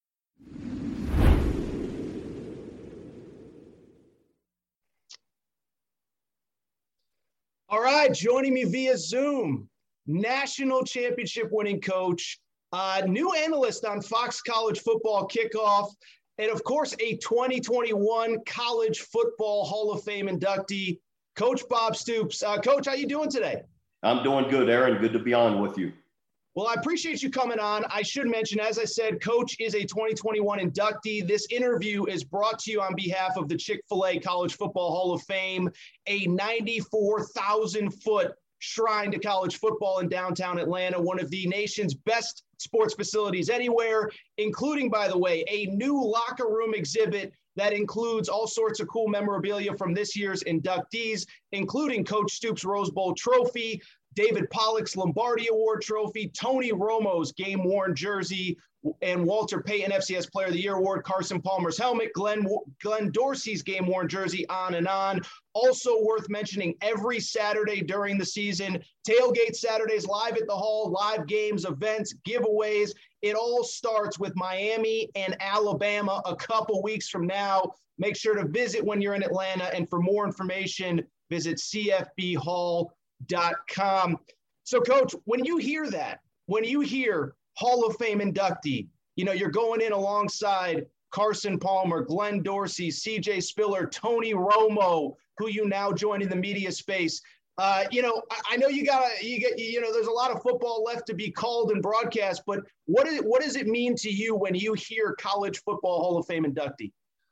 All right, joining me via Zoom, national championship winning coach, uh, new analyst on Fox College Football Kickoff, and of course, a twenty twenty-one College Football Hall of Fame inductee, Coach Bob Stoops. Uh, Coach, how you doing today? I'm doing good, Aaron. Good to be on with you. Well, I appreciate you coming on. I should mention, as I said, Coach is a twenty twenty-one inductee. This interview is brought to you on behalf of the Chick-fil-A College Football Hall of Fame, a ninety-four thousand foot shrine to college football in downtown Atlanta, one of the nation's best sports facilities anywhere, including, by the way, a new locker room exhibit that includes all sorts of cool memorabilia from this year's inductees, including Coach Stoops' Rose Bowl trophy, David Pollock's Lombardi Award trophy, Tony Romo's game-worn jersey, and Walter Payton F C S Player of the Year Award, Carson Palmer's helmet, Glenn, Glenn Dorsey's game-worn jersey, on and on. Also worth mentioning, every Saturday during the season, tailgate Saturdays, live at the Hall, live games, events, giveaways. It all starts with Miami and Alabama a couple weeks from now. Make sure to visit when you're in Atlanta, and for more information, visit c f b hall dot com. So, Coach, when you hear that, when you hear Hall of Fame inductee, you know, you're going in alongside Carson Palmer, Glenn Dorsey, C J Spiller, Tony Romo, who you now join in the media space. Uh, you know, I, I know you got to, you get, you know, there's a lot of football left to be called and broadcast, but what is, what does it mean to you when you hear College Football Hall of Fame inductee?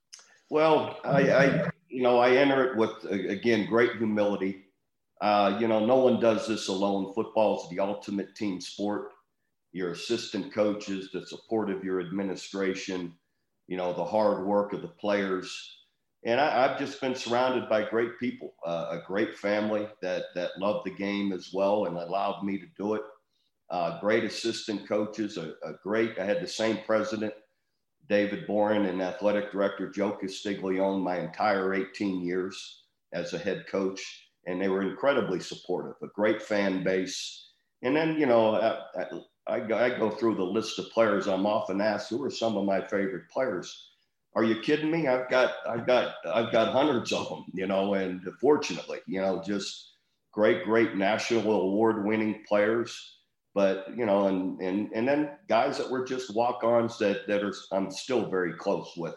Well, I, I you know, I enter it with, again, great humility. Uh, you know, no one does this alone. Football is the ultimate team sport. Your assistant coaches, the support of your administration, you know, the hard work of the players. And I, I've just been surrounded by great people, uh, a great family that that loved the game as well and allowed me to do it. Uh, great assistant coaches, a, a great, I had the same president, David Boren, and athletic director, Joe Castiglione, my entire eighteen years as a head coach. And they were incredibly supportive, a great fan base. And then, you know, I, I, I go through the list of players. I'm often asked, who are some of my favorite players? Are you kidding me? I've got, I've got, I've got hundreds of them, you know, and fortunately, you know, just great, great national award-winning players. But, you know, and, and, and then guys that were just walk-ons that, that are, I'm still very close with.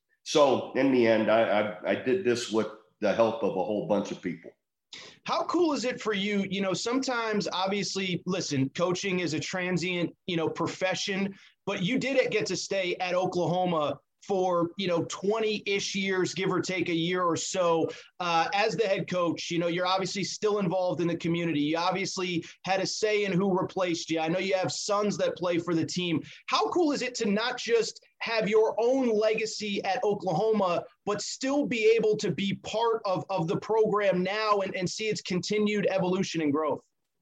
So in the end, I, I, I did this with the help of a whole bunch of people. How cool is it for you? You know, sometimes obviously, listen, coaching is a transient, you know, profession, but you did get to stay at Oklahoma for, you know, twenty-ish years, give or take a year or so. Uh, as the head coach, you know, you're obviously still involved in the community. You obviously had a say in who replaced you. I know you have sons that play for the team. How cool is it to not just have your own legacy at Oklahoma, but still be able to be part of, of the program now and, and see its continued evolution and growth?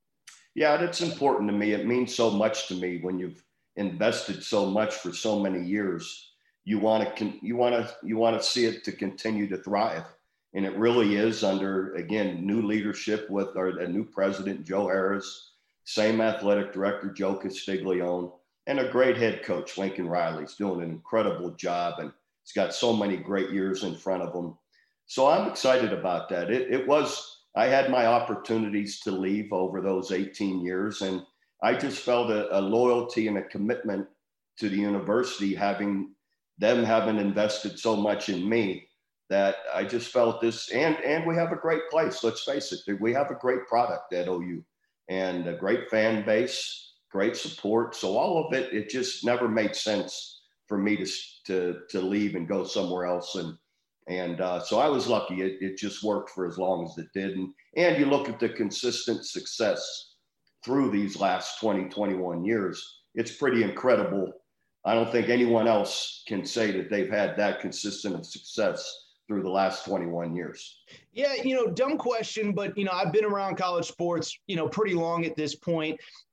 Yeah, that's important to me. It means so much to me when you've invested so much for so many years. You want to, you want to, you want to see it to continue to thrive. And it really is under, again, new leadership with our a new president, Joe Harris, same athletic director, Joe Castiglione, and a great head coach, Lincoln Riley. He's doing an incredible job, and he's got so many great years in front of him. So I'm excited about that. It, it was, I had my opportunities to leave over those eighteen years, and I just felt a, a loyalty and a commitment to the university, having them having invested so much in me, that I just felt this, and, and we have a great place. Let's face it. We have a great product at O U and a great fan base, great support. So all of it, it just never made sense for me to, to, to leave and go somewhere else. And, and uh, so I was lucky. It, it just worked for as long as it did. And, and you look at the consistent success through these last twenty, twenty-one years, it's pretty incredible. I don't think anyone else can say that they've had that consistent of success through the last twenty-one years. Yeah, you know, dumb question, but, you know, I've been around college sports, you know, pretty long at this point.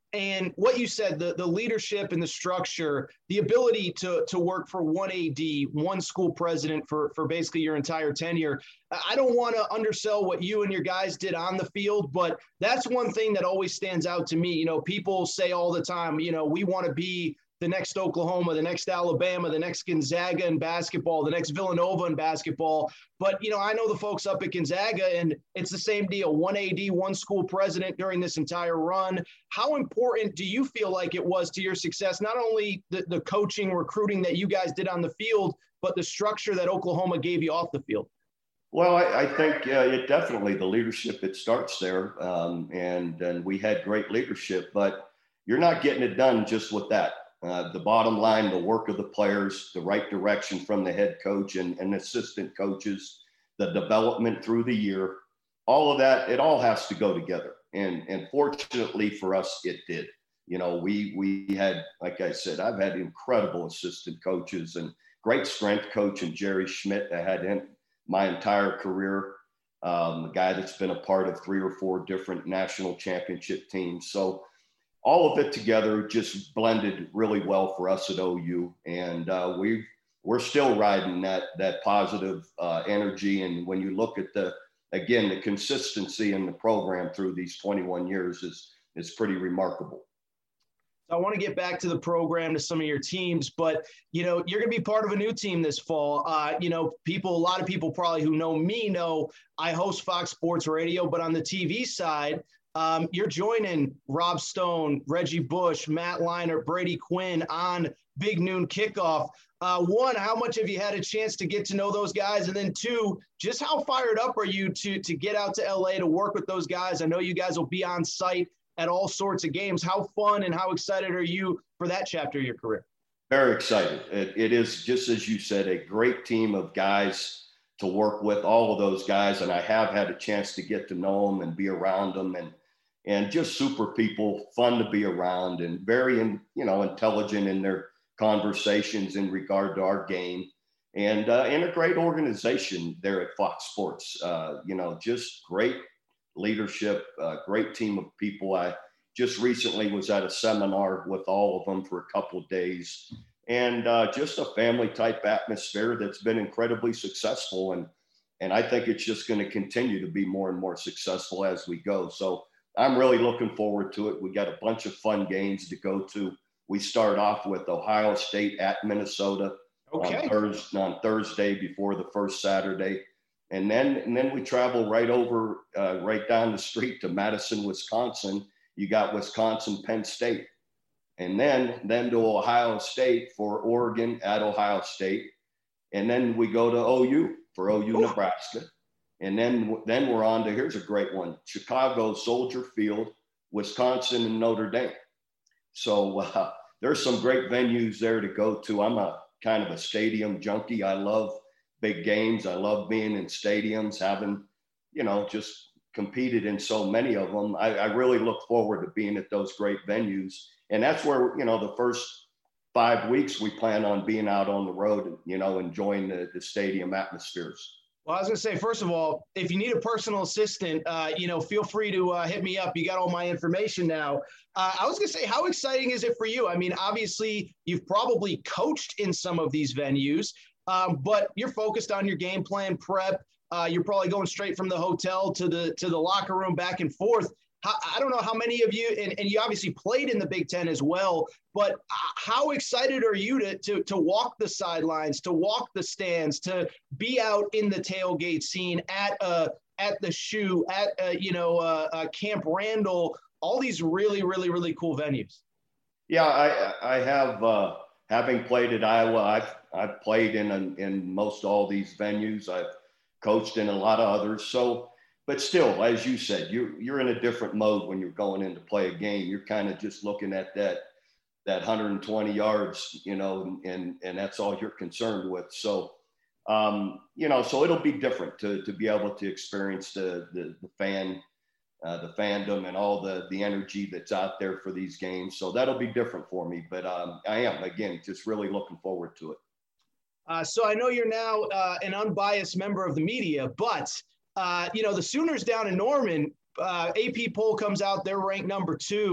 And what you said, the, the leadership and the structure, the ability to, to work for one A D, one school president for, for basically your entire tenure. I don't want to undersell what you and your guys did on the field, but that's one thing that always stands out to me. You know, people say all the time, you know, we want to be the next Oklahoma, the next Alabama, the next Gonzaga in basketball, the next Villanova in basketball. But, you know, I know the folks up at Gonzaga, and it's the same deal. One A D, one school president during this entire run. How important do you feel like it was to your success, not only the, the coaching, recruiting that you guys did on the field, but the structure that Oklahoma gave you off the field? Well, I, I think uh, it definitely, the leadership, it starts there. Um, and, and we had great leadership, but you're not getting it done just with that. Uh, the bottom line, the work of the players, the right direction from the head coach and, and assistant coaches, the development through the year, all of that, it all has to go together. And, and fortunately for us, it did. You know, we, we had, like I said, I've had incredible assistant coaches and great strength coach and Jerry Schmidt. I had him my entire career, um, a guy that's been a part of three or four different national championship teams. So all of it together just blended really well for us at O U. And uh, we, we're still riding that, that positive uh, energy. And when you look at the, again, the consistency in the program through these twenty-one years is, is pretty remarkable. I want to get back to the program, to some of your teams, but, you know, you're going to be part of a new team this fall. Uh, you know, people, a lot of people probably who know me know I host Fox Sports Radio, but on the T V side, Um, you're joining Rob Stone, Reggie Bush, Matt Leinart, Brady Quinn on Big Noon Kickoff. Uh, one, how much have you had a chance to get to know those guys? And then two, just how fired up are you to, to get out to L A to work with those guys? I know you guys will be on site at all sorts of games. How fun and how excited are you for that chapter of your career? Very excited. It, it is, just as you said, a great team of guys to work with, all of those guys. And I have had a chance to get to know them and be around them, and and just super people, fun to be around, and very, in, you know, intelligent in their conversations in regard to our game, and uh, and a great organization there at Fox Sports. Uh, you know, just great leadership, uh, great team of people. I just recently was at a seminar with all of them for a couple of days, and uh, just a family type atmosphere that's been incredibly successful. And, and I think it's just going to continue to be more and more successful as we go. So I'm really looking forward to it. We got a bunch of fun games to go to. We start off with Ohio State at Minnesota okay. on, Thursday, on Thursday before the first Saturday. And then, and then we travel right over, uh, right down the street to Madison, Wisconsin. You got Wisconsin, Penn State. And then, then to Ohio State for Oregon at Ohio State. And then we go to O U for O U, Nebraska. And then, then we're on to, here's a great one, Chicago, Soldier Field, Wisconsin, and Notre Dame. So uh, there's some great venues there to go to. I'm a kind of a stadium junkie. I love big games. I love being in stadiums, having, you know, just competed in so many of them. I, I really look forward to being at those great venues. And that's where, you know, the first five weeks we plan on being out on the road and, you know, enjoying the, the stadium atmospheres. Well, I was going to say, first of all, if you need a personal assistant, uh, you know, feel free to uh, hit me up. You got all my information now. Uh, I was going to say, how exciting is it for you? I mean, obviously, you've probably coached in some of these venues, um, but you're focused on your game plan prep. Uh, you're probably going straight from the hotel to the to the locker room back and forth. How, I don't know how many of you, and, and you obviously played in the Big Ten as well, but how excited are you to, to, to walk the sidelines, to walk the stands, to be out in the tailgate scene at uh, at the Shoe, at, uh, you know, uh, uh, Camp Randall, all these really, really, really cool venues? Yeah, I, I have, uh, having played at Iowa, I've, I've played in, in most all these venues. I've coached in a lot of others. So, but still, as you said, you're, you're in a different mode when you're going in to play a game. You're kind of just looking at that, that one hundred twenty yards, you know, and, and that's all you're concerned with. So, um, you know, so it'll be different to, to be able to experience the, the, the fan, uh, the fandom and all the, the energy that's out there for these games. So that'll be different for me, but um, I am, again, just really looking forward to it. Uh, so I know you're now uh, an unbiased member of the media, but Uh, you know, the Sooners down in Norman, uh, A P poll comes out, they're ranked number two.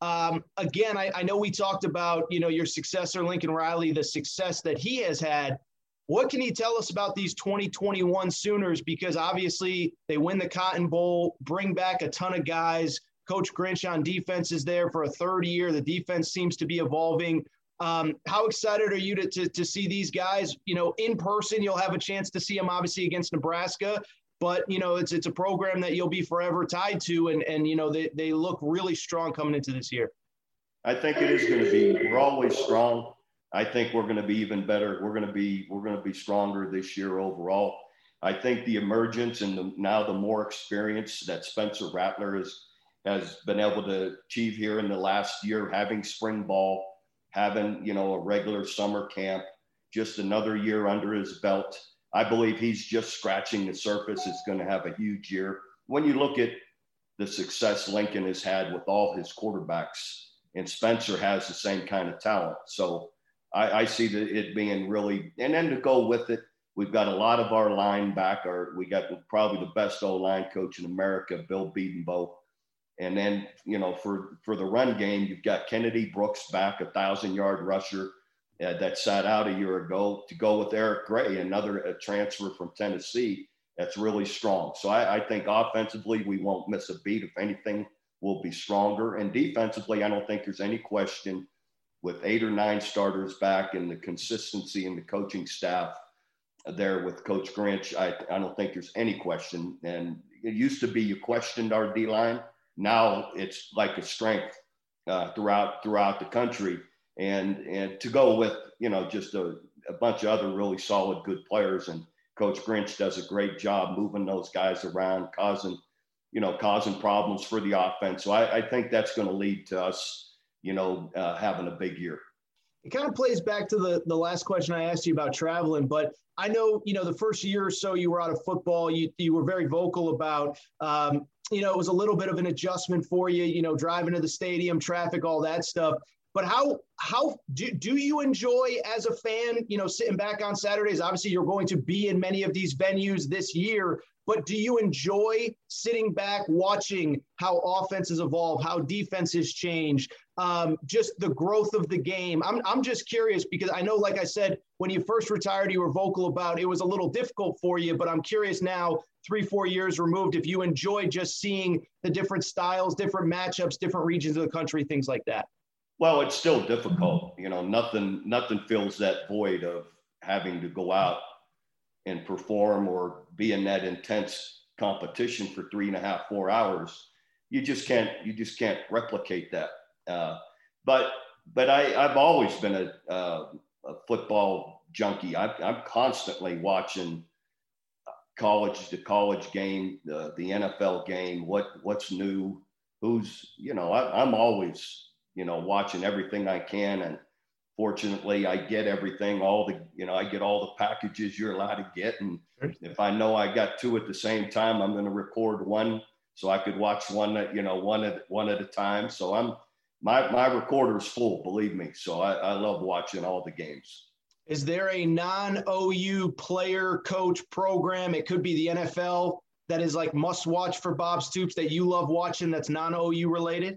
Um, again, I, I know we talked about, you know, your successor, Lincoln Riley, the success that he has had. What can you tell us about these twenty twenty-one Sooners? Because obviously they win the Cotton Bowl, bring back a ton of guys. Coach Grinch on defense is there for a third year. The defense seems to be evolving. Um, how excited are you to, to to see these guys, you know, in person? You'll have a chance to see them obviously against Nebraska, but, you know, it's it's a program that you'll be forever tied to. And, and you know, they, they look really strong coming into this year. I think it is going to be, we're always strong. I think we're going to be even better. We're going to be, we're going to be stronger this year overall. I think the emergence and the, now the more experience that Spencer Rattler has, has been able to achieve here in the last year, having spring ball, having, you know, a regular summer camp, just another year under his belt. I believe he's just scratching the surface. It's going to have a huge year. When you look at the success Lincoln has had with all his quarterbacks, and Spencer has the same kind of talent. So I, I see that it being really, and then to go with it, we've got a lot of our line back. Our, we got probably the best O-line coach in America, Bill Bedenbaugh. And then, you know, for, for the run game, you've got Kennedy Brooks back, a thousand-yard rusher uh, that sat out a year ago, to go with Eric Gray, another a transfer from Tennessee that's really strong. So I, I think offensively we won't miss a beat. If anything, we'll be stronger. And defensively, I don't think there's any question with eight or nine starters back and the consistency in the coaching staff there with Coach Grinch. I, I don't think there's any question. And it used to be you questioned our D-line. Now it's like a strength uh, throughout throughout the country, and and to go with, you know, just a, a bunch of other really solid, good players. And Coach Grinch does a great job moving those guys around, causing, you know, causing problems for the offense. So I, I think that's going to lead to us, you know, uh, having a big year. It kind of plays back to the, the last question I asked you about traveling, but I know, you know, the first year or so you were out of football, you you were very vocal about, um, you know, it was a little bit of an adjustment for you, you know, driving to the stadium, traffic, all that stuff. But how how do, do you enjoy as a fan, you know, sitting back on Saturdays? Obviously, you're going to be in many of these venues this year, but do you enjoy sitting back watching how offenses evolve, how defenses change, um, just the growth of the game? I'm I'm just curious because I know, like I said, when you first retired, you were vocal about it was a little difficult for you, but I'm curious now, three, four years removed, if you enjoy just seeing the different styles, different matchups, different regions of the country, things like that. Well, it's still difficult. You know, nothing, nothing fills that void of having to go out and perform or be in that intense competition for three and a half, four hours. You just can't, you just can't replicate that. Uh, but, but I, I've always been a, uh, a football junkie. I, I'm constantly watching college to college game, the, the N F L game, what, what's new, who's, you know, I, I'm always, you know, watching everything I can. And fortunately I get everything, all the, you know, I get all the packages you're allowed to get. And if I know I got two at the same time, I'm going to record one so I could watch one that, you know, one at one at a time. So I'm, my, my recorder's full, believe me. So I, I love watching all the games. Is there a non-O U player, coach, program, it could be the N F L, that is like must watch for Bob Stoops that you love watching that's non-O U related?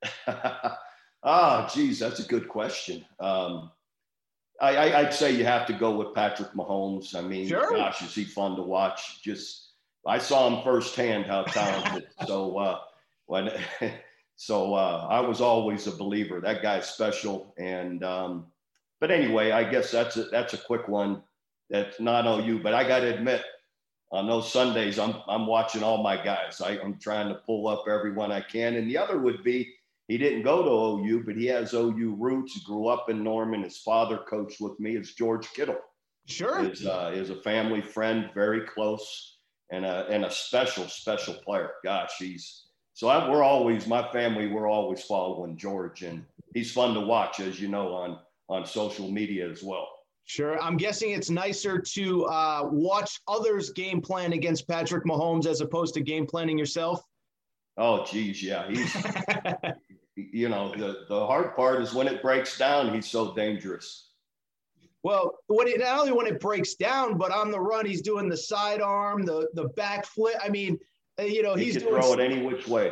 Ah, geez, that's a good question. Um, I, I, I'd say you have to go with Patrick Mahomes. I mean, sure. Gosh, is he fun to watch? Just, I saw him firsthand how talented. so, uh, when, so uh, I was always a believer. That guy's special. And, um, but anyway, I guess that's a, that's a quick one. That's not O U, but I got to admit, on those Sundays, I'm I'm watching all my guys. I, I'm trying to pull up everyone I can. And the other would be, he didn't go to O U, but he has O U roots. He grew up in Norman. His father coached with me. It's George Kittle. Sure. Is uh, is a family friend, very close, and a and a special special player. Gosh, he's so I, we're always my family. We're always following George, and he's fun to watch, as you know, on on social media as well. Sure. I'm guessing it's nicer to uh, watch others game plan against Patrick Mahomes as opposed to game planning yourself. Oh, geez, yeah, he's. You know, the, the hard part is when it breaks down, he's so dangerous. Well, when it, not only when it breaks down, but on the run, he's doing the sidearm, the the back flip. I mean, you know, he he's can doing throw it any which way.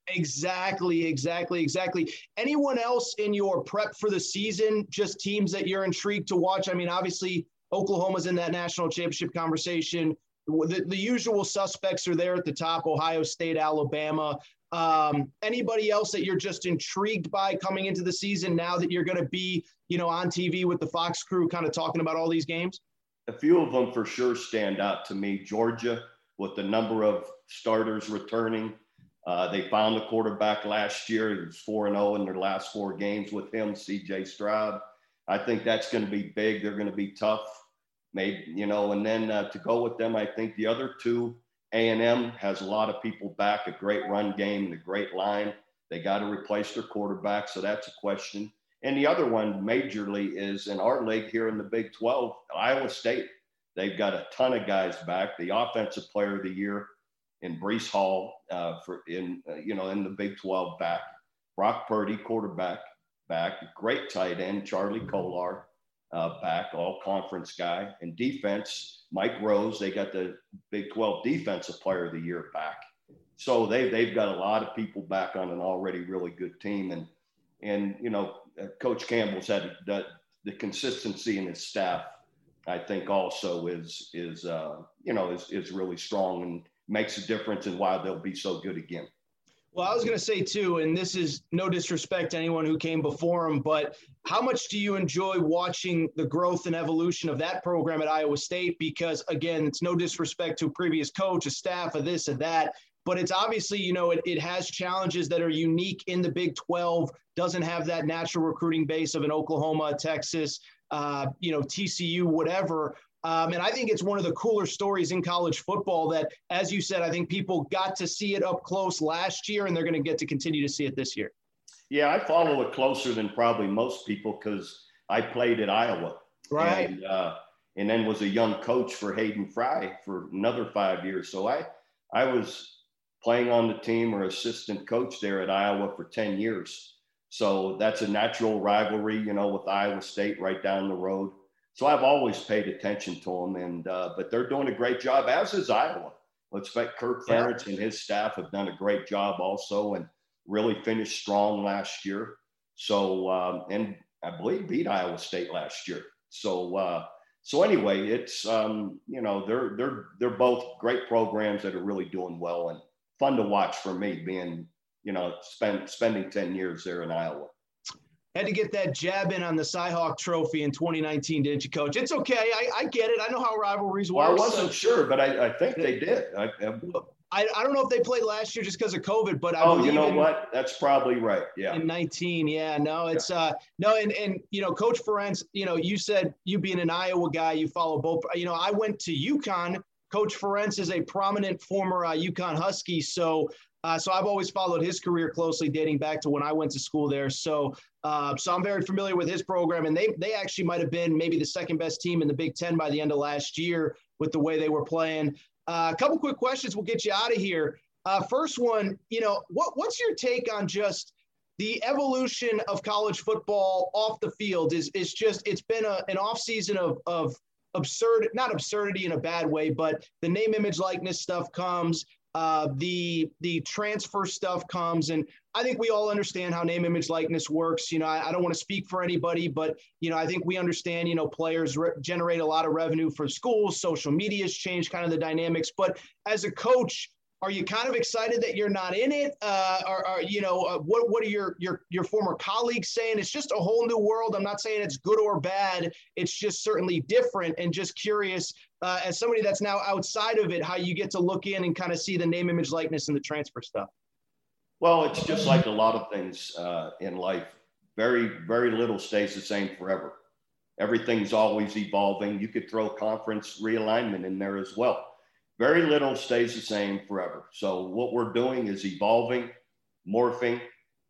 Exactly, exactly, exactly. Anyone else in your prep for the season, just teams that you're intrigued to watch? I mean, obviously, Oklahoma's in that national championship conversation. The, the usual suspects are there at the top, Ohio State, Alabama. Um, anybody else that you're just intrigued by coming into the season now that you're going to be, you know, on T V with the Fox crew kind of talking about all these games? A few of them for sure stand out to me. Georgia, with the number of starters returning. Uh, they found the quarterback last year. He was four and oh in their last four games with him, C J Stroud. I think that's going to be big. They're going to be tough. Maybe, you know, and then uh, to go with them, I think the other two, A and M has a lot of people back, a great run game and a great line. They got to replace their quarterback, so that's a question. And the other one majorly is in our league here in the Big twelve, Iowa State. They've got a ton of guys back. The offensive player of the year in Breece Hall uh, for in uh, you know in the Big twelve back. Brock Purdy, quarterback, back. Great tight end, Charlie Kolar. Uh, back, all conference guy. And defense, Mike Rose, they got the Big twelve Defensive Player of the Year back. So they, they've got a lot of people back on an already really good team. And, and you know, uh, Coach Campbell's had the, the consistency in his staff, I think also is, is uh, you know, is, is really strong and makes a difference in why they'll be so good again. Well, I was going to say, too, and this is no disrespect to anyone who came before him, but how much do you enjoy watching the growth and evolution of that program at Iowa State? Because, again, it's no disrespect to a previous coach, a staff, of this and that, but it's obviously, you know, it, it has challenges that are unique in the Big twelve, doesn't have that natural recruiting base of an Oklahoma, Texas, uh, you know, T C U, whatever. Um, and I think it's one of the cooler stories in college football that, as you said, I think people got to see it up close last year, and they're going to get to continue to see it this year. Yeah, I follow it closer than probably most people because I played at Iowa. Right. And, uh, and then was a young coach for Hayden Fry for another five years. So I, I was playing on the team or assistant coach there at Iowa for ten years. So that's a natural rivalry, you know, with Iowa State right down the road. So I've always paid attention to them, and uh, but they're doing a great job, as is Iowa. Let's bet Kirk Ferentz yeah. and his staff have done a great job also and really finished strong last year. So, um, and I believe beat Iowa State last year. So, uh, so anyway, it's, um, you know, they're, they're, they're both great programs that are really doing well and fun to watch for me being, you know, spend, spending ten years there in Iowa. Had to get that jab in on the Cy-Hawk Trophy in twenty nineteen, didn't you, Coach? It's okay. I, I get it. I know how rivalries work. Well, I wasn't so. sure, but I, I think they did. I, I, I, I don't know if they played last year just because of COVID, but I oh, believe you know in, what? That's probably right. Yeah. In nineteen, yeah. No, it's yeah. uh no, and and you know, Coach Ferentz, you know, you said you being an Iowa guy, you follow both. You know, I went to UConn. Coach Ferentz is a prominent former uh, UConn Husky, so. Uh, so I've always followed his career closely, dating back to when I went to school there. So, uh, so I'm very familiar with his program, and they they actually might have been maybe the second best team in the Big Ten by the end of last year with the way they were playing. Uh, a couple quick questions, we'll get you out of here. Uh, first one, you know, what what's your take on just the evolution of college football off the field? Is is just it's been a, an off season of of absurd, not absurdity in a bad way, but the name, image, likeness stuff comes. Uh, the the transfer stuff comes, and I think we all understand how name, image, likeness works. You know, I, I don't want to speak for anybody, but, you know, I think we understand, you know, players re- generate a lot of revenue for schools. Social media has changed kind of the dynamics. But as a coach, are you kind of excited that you're not in it? Uh, or, or, you know, uh, what what are your, your your former colleagues saying? It's just a whole new world. I'm not saying it's good or bad. It's just certainly different, and just curious, uh, as somebody that's now outside of it, how you get to look in and kind of see the name, image, likeness, and the transfer stuff. Well, it's just like a lot of things uh, in life. Very, very little stays the same forever. Everything's always evolving. You could throw conference realignment in there as well. Very little stays the same forever. So what we're doing is evolving, morphing,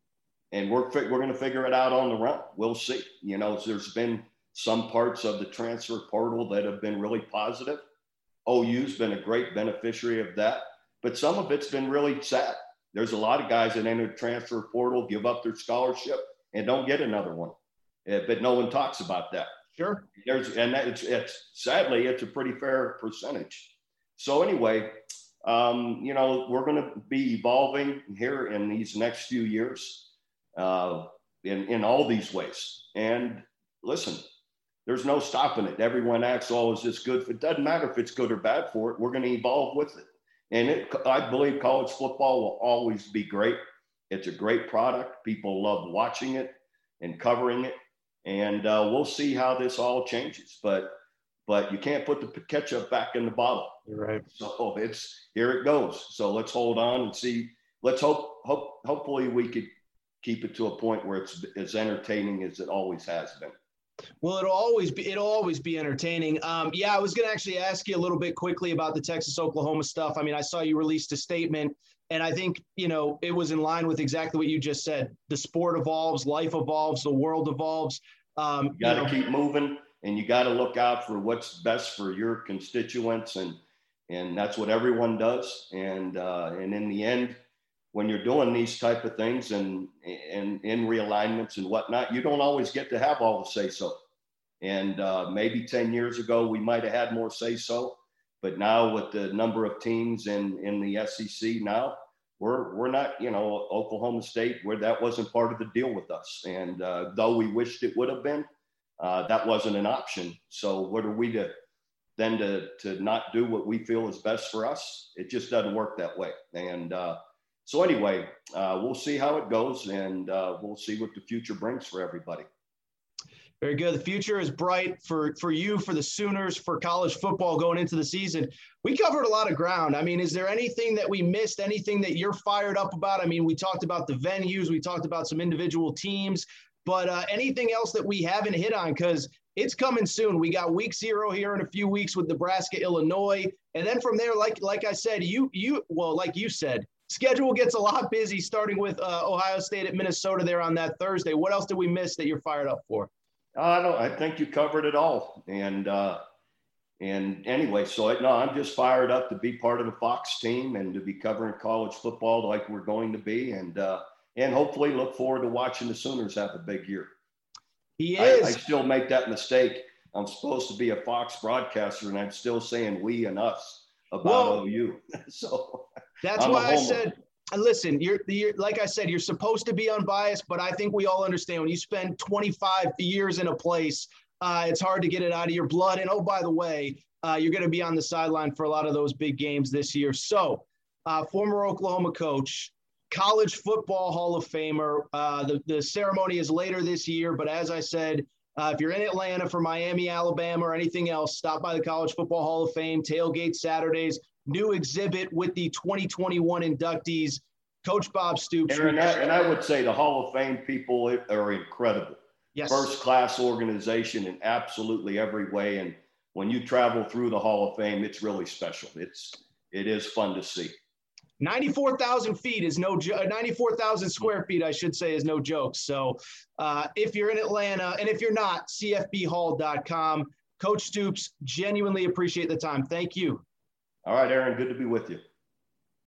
and we're we're going to figure it out on the run. We'll see. You know, there's been some parts of the transfer portal that have been really positive. O U's been a great beneficiary of that, but some of it's been really sad. There's a lot of guys that enter the transfer portal, give up their scholarship, and don't get another one. Uh, but no one talks about that. Sure. There's and that it's, it's sadly it's a pretty fair percentage. So anyway, um, you know, we're going to be evolving here in these next few years uh, in, in all these ways. And listen, there's no stopping it. Everyone acts, oh, is this good? It doesn't matter if it's good or bad for it. We're going to evolve with it. And it, I believe college football will always be great. It's a great product. People love watching it and covering it. And uh, we'll see how this all changes. But but you can't put the ketchup back in the bottle. You're right. So it's here it goes. So let's hold on and see. Let's hope hope hopefully we could keep it to a point where it's as entertaining as it always has been. Well, it'll always be it'll always be entertaining. Um, yeah, I was going to actually ask you a little bit quickly about the Texas-Oklahoma stuff. I mean, I saw you released a statement, and I think, you know, it was in line with exactly what you just said. The sport evolves, life evolves, the world evolves. Um, you got to you know, keep moving, and you got to look out for what's best for your constituents, and and that's what everyone does. And uh, and in the end, when you're doing these type of things and, and in realignments and whatnot, you don't always get to have all the say so. And uh, maybe ten years ago, we might have had more say so, but now with the number of teams in, in the S E C now, we're, we're not, you know, Oklahoma State, where that wasn't part of the deal with us. And uh, though we wished it would have been, uh, that wasn't an option. So what are we to then to, to not do what we feel is best for us? It just doesn't work that way. And, uh, So anyway, uh, we'll see how it goes, and uh, we'll see what the future brings for everybody. Very good. The future is bright for, for you, for the Sooners, for college football going into the season. We covered a lot of ground. I mean, is there anything that we missed, anything that you're fired up about? I mean, we talked about the venues, we talked about some individual teams, but uh, anything else that we haven't hit on? Because it's coming soon. We got week zero here in a few weeks with Nebraska, Illinois. And then from there, like like I said, you you well, like you said, schedule gets a lot busy, starting with uh, Ohio State at Minnesota there on that Thursday. What else did we miss that you're fired up for? I don't. I think you covered it all. And uh, and anyway, so no, I'm just fired up to be part of the Fox team and to be covering college football like we're going to be, and uh, and hopefully look forward to watching the Sooners have a big year. He is. I, I still make that mistake. I'm supposed to be a Fox broadcaster, and I'm still saying we and us about well, O U. So. That's I'm why I said, listen, you're, you're like I said, you're supposed to be unbiased, but I think we all understand when you spend twenty-five years in a place, uh, it's hard to get it out of your blood. And, oh, by the way, uh, you're going to be on the sideline for a lot of those big games this year. So uh, former Oklahoma coach, college football Hall of Famer. Uh, the, the ceremony is later this year, but as I said, uh, if you're in Atlanta for Miami, Alabama, or anything else, stop by the College Football Hall of Fame, tailgate Saturdays. New exhibit with the twenty twenty-one inductees, Coach Bob Stoops. And I, and I would say the Hall of Fame people are incredible. Yes. First-class organization in absolutely every way. And when you travel through the Hall of Fame, it's really special. It's it is fun to see. ninety-four thousand feet is no jo- ninety-four thousand square feet, I should say, is no joke. So uh, if you're in Atlanta, and if you're not, C F B hall dot com. Coach Stoops, genuinely appreciate the time. Thank you. All right, Aaron, good to be with you.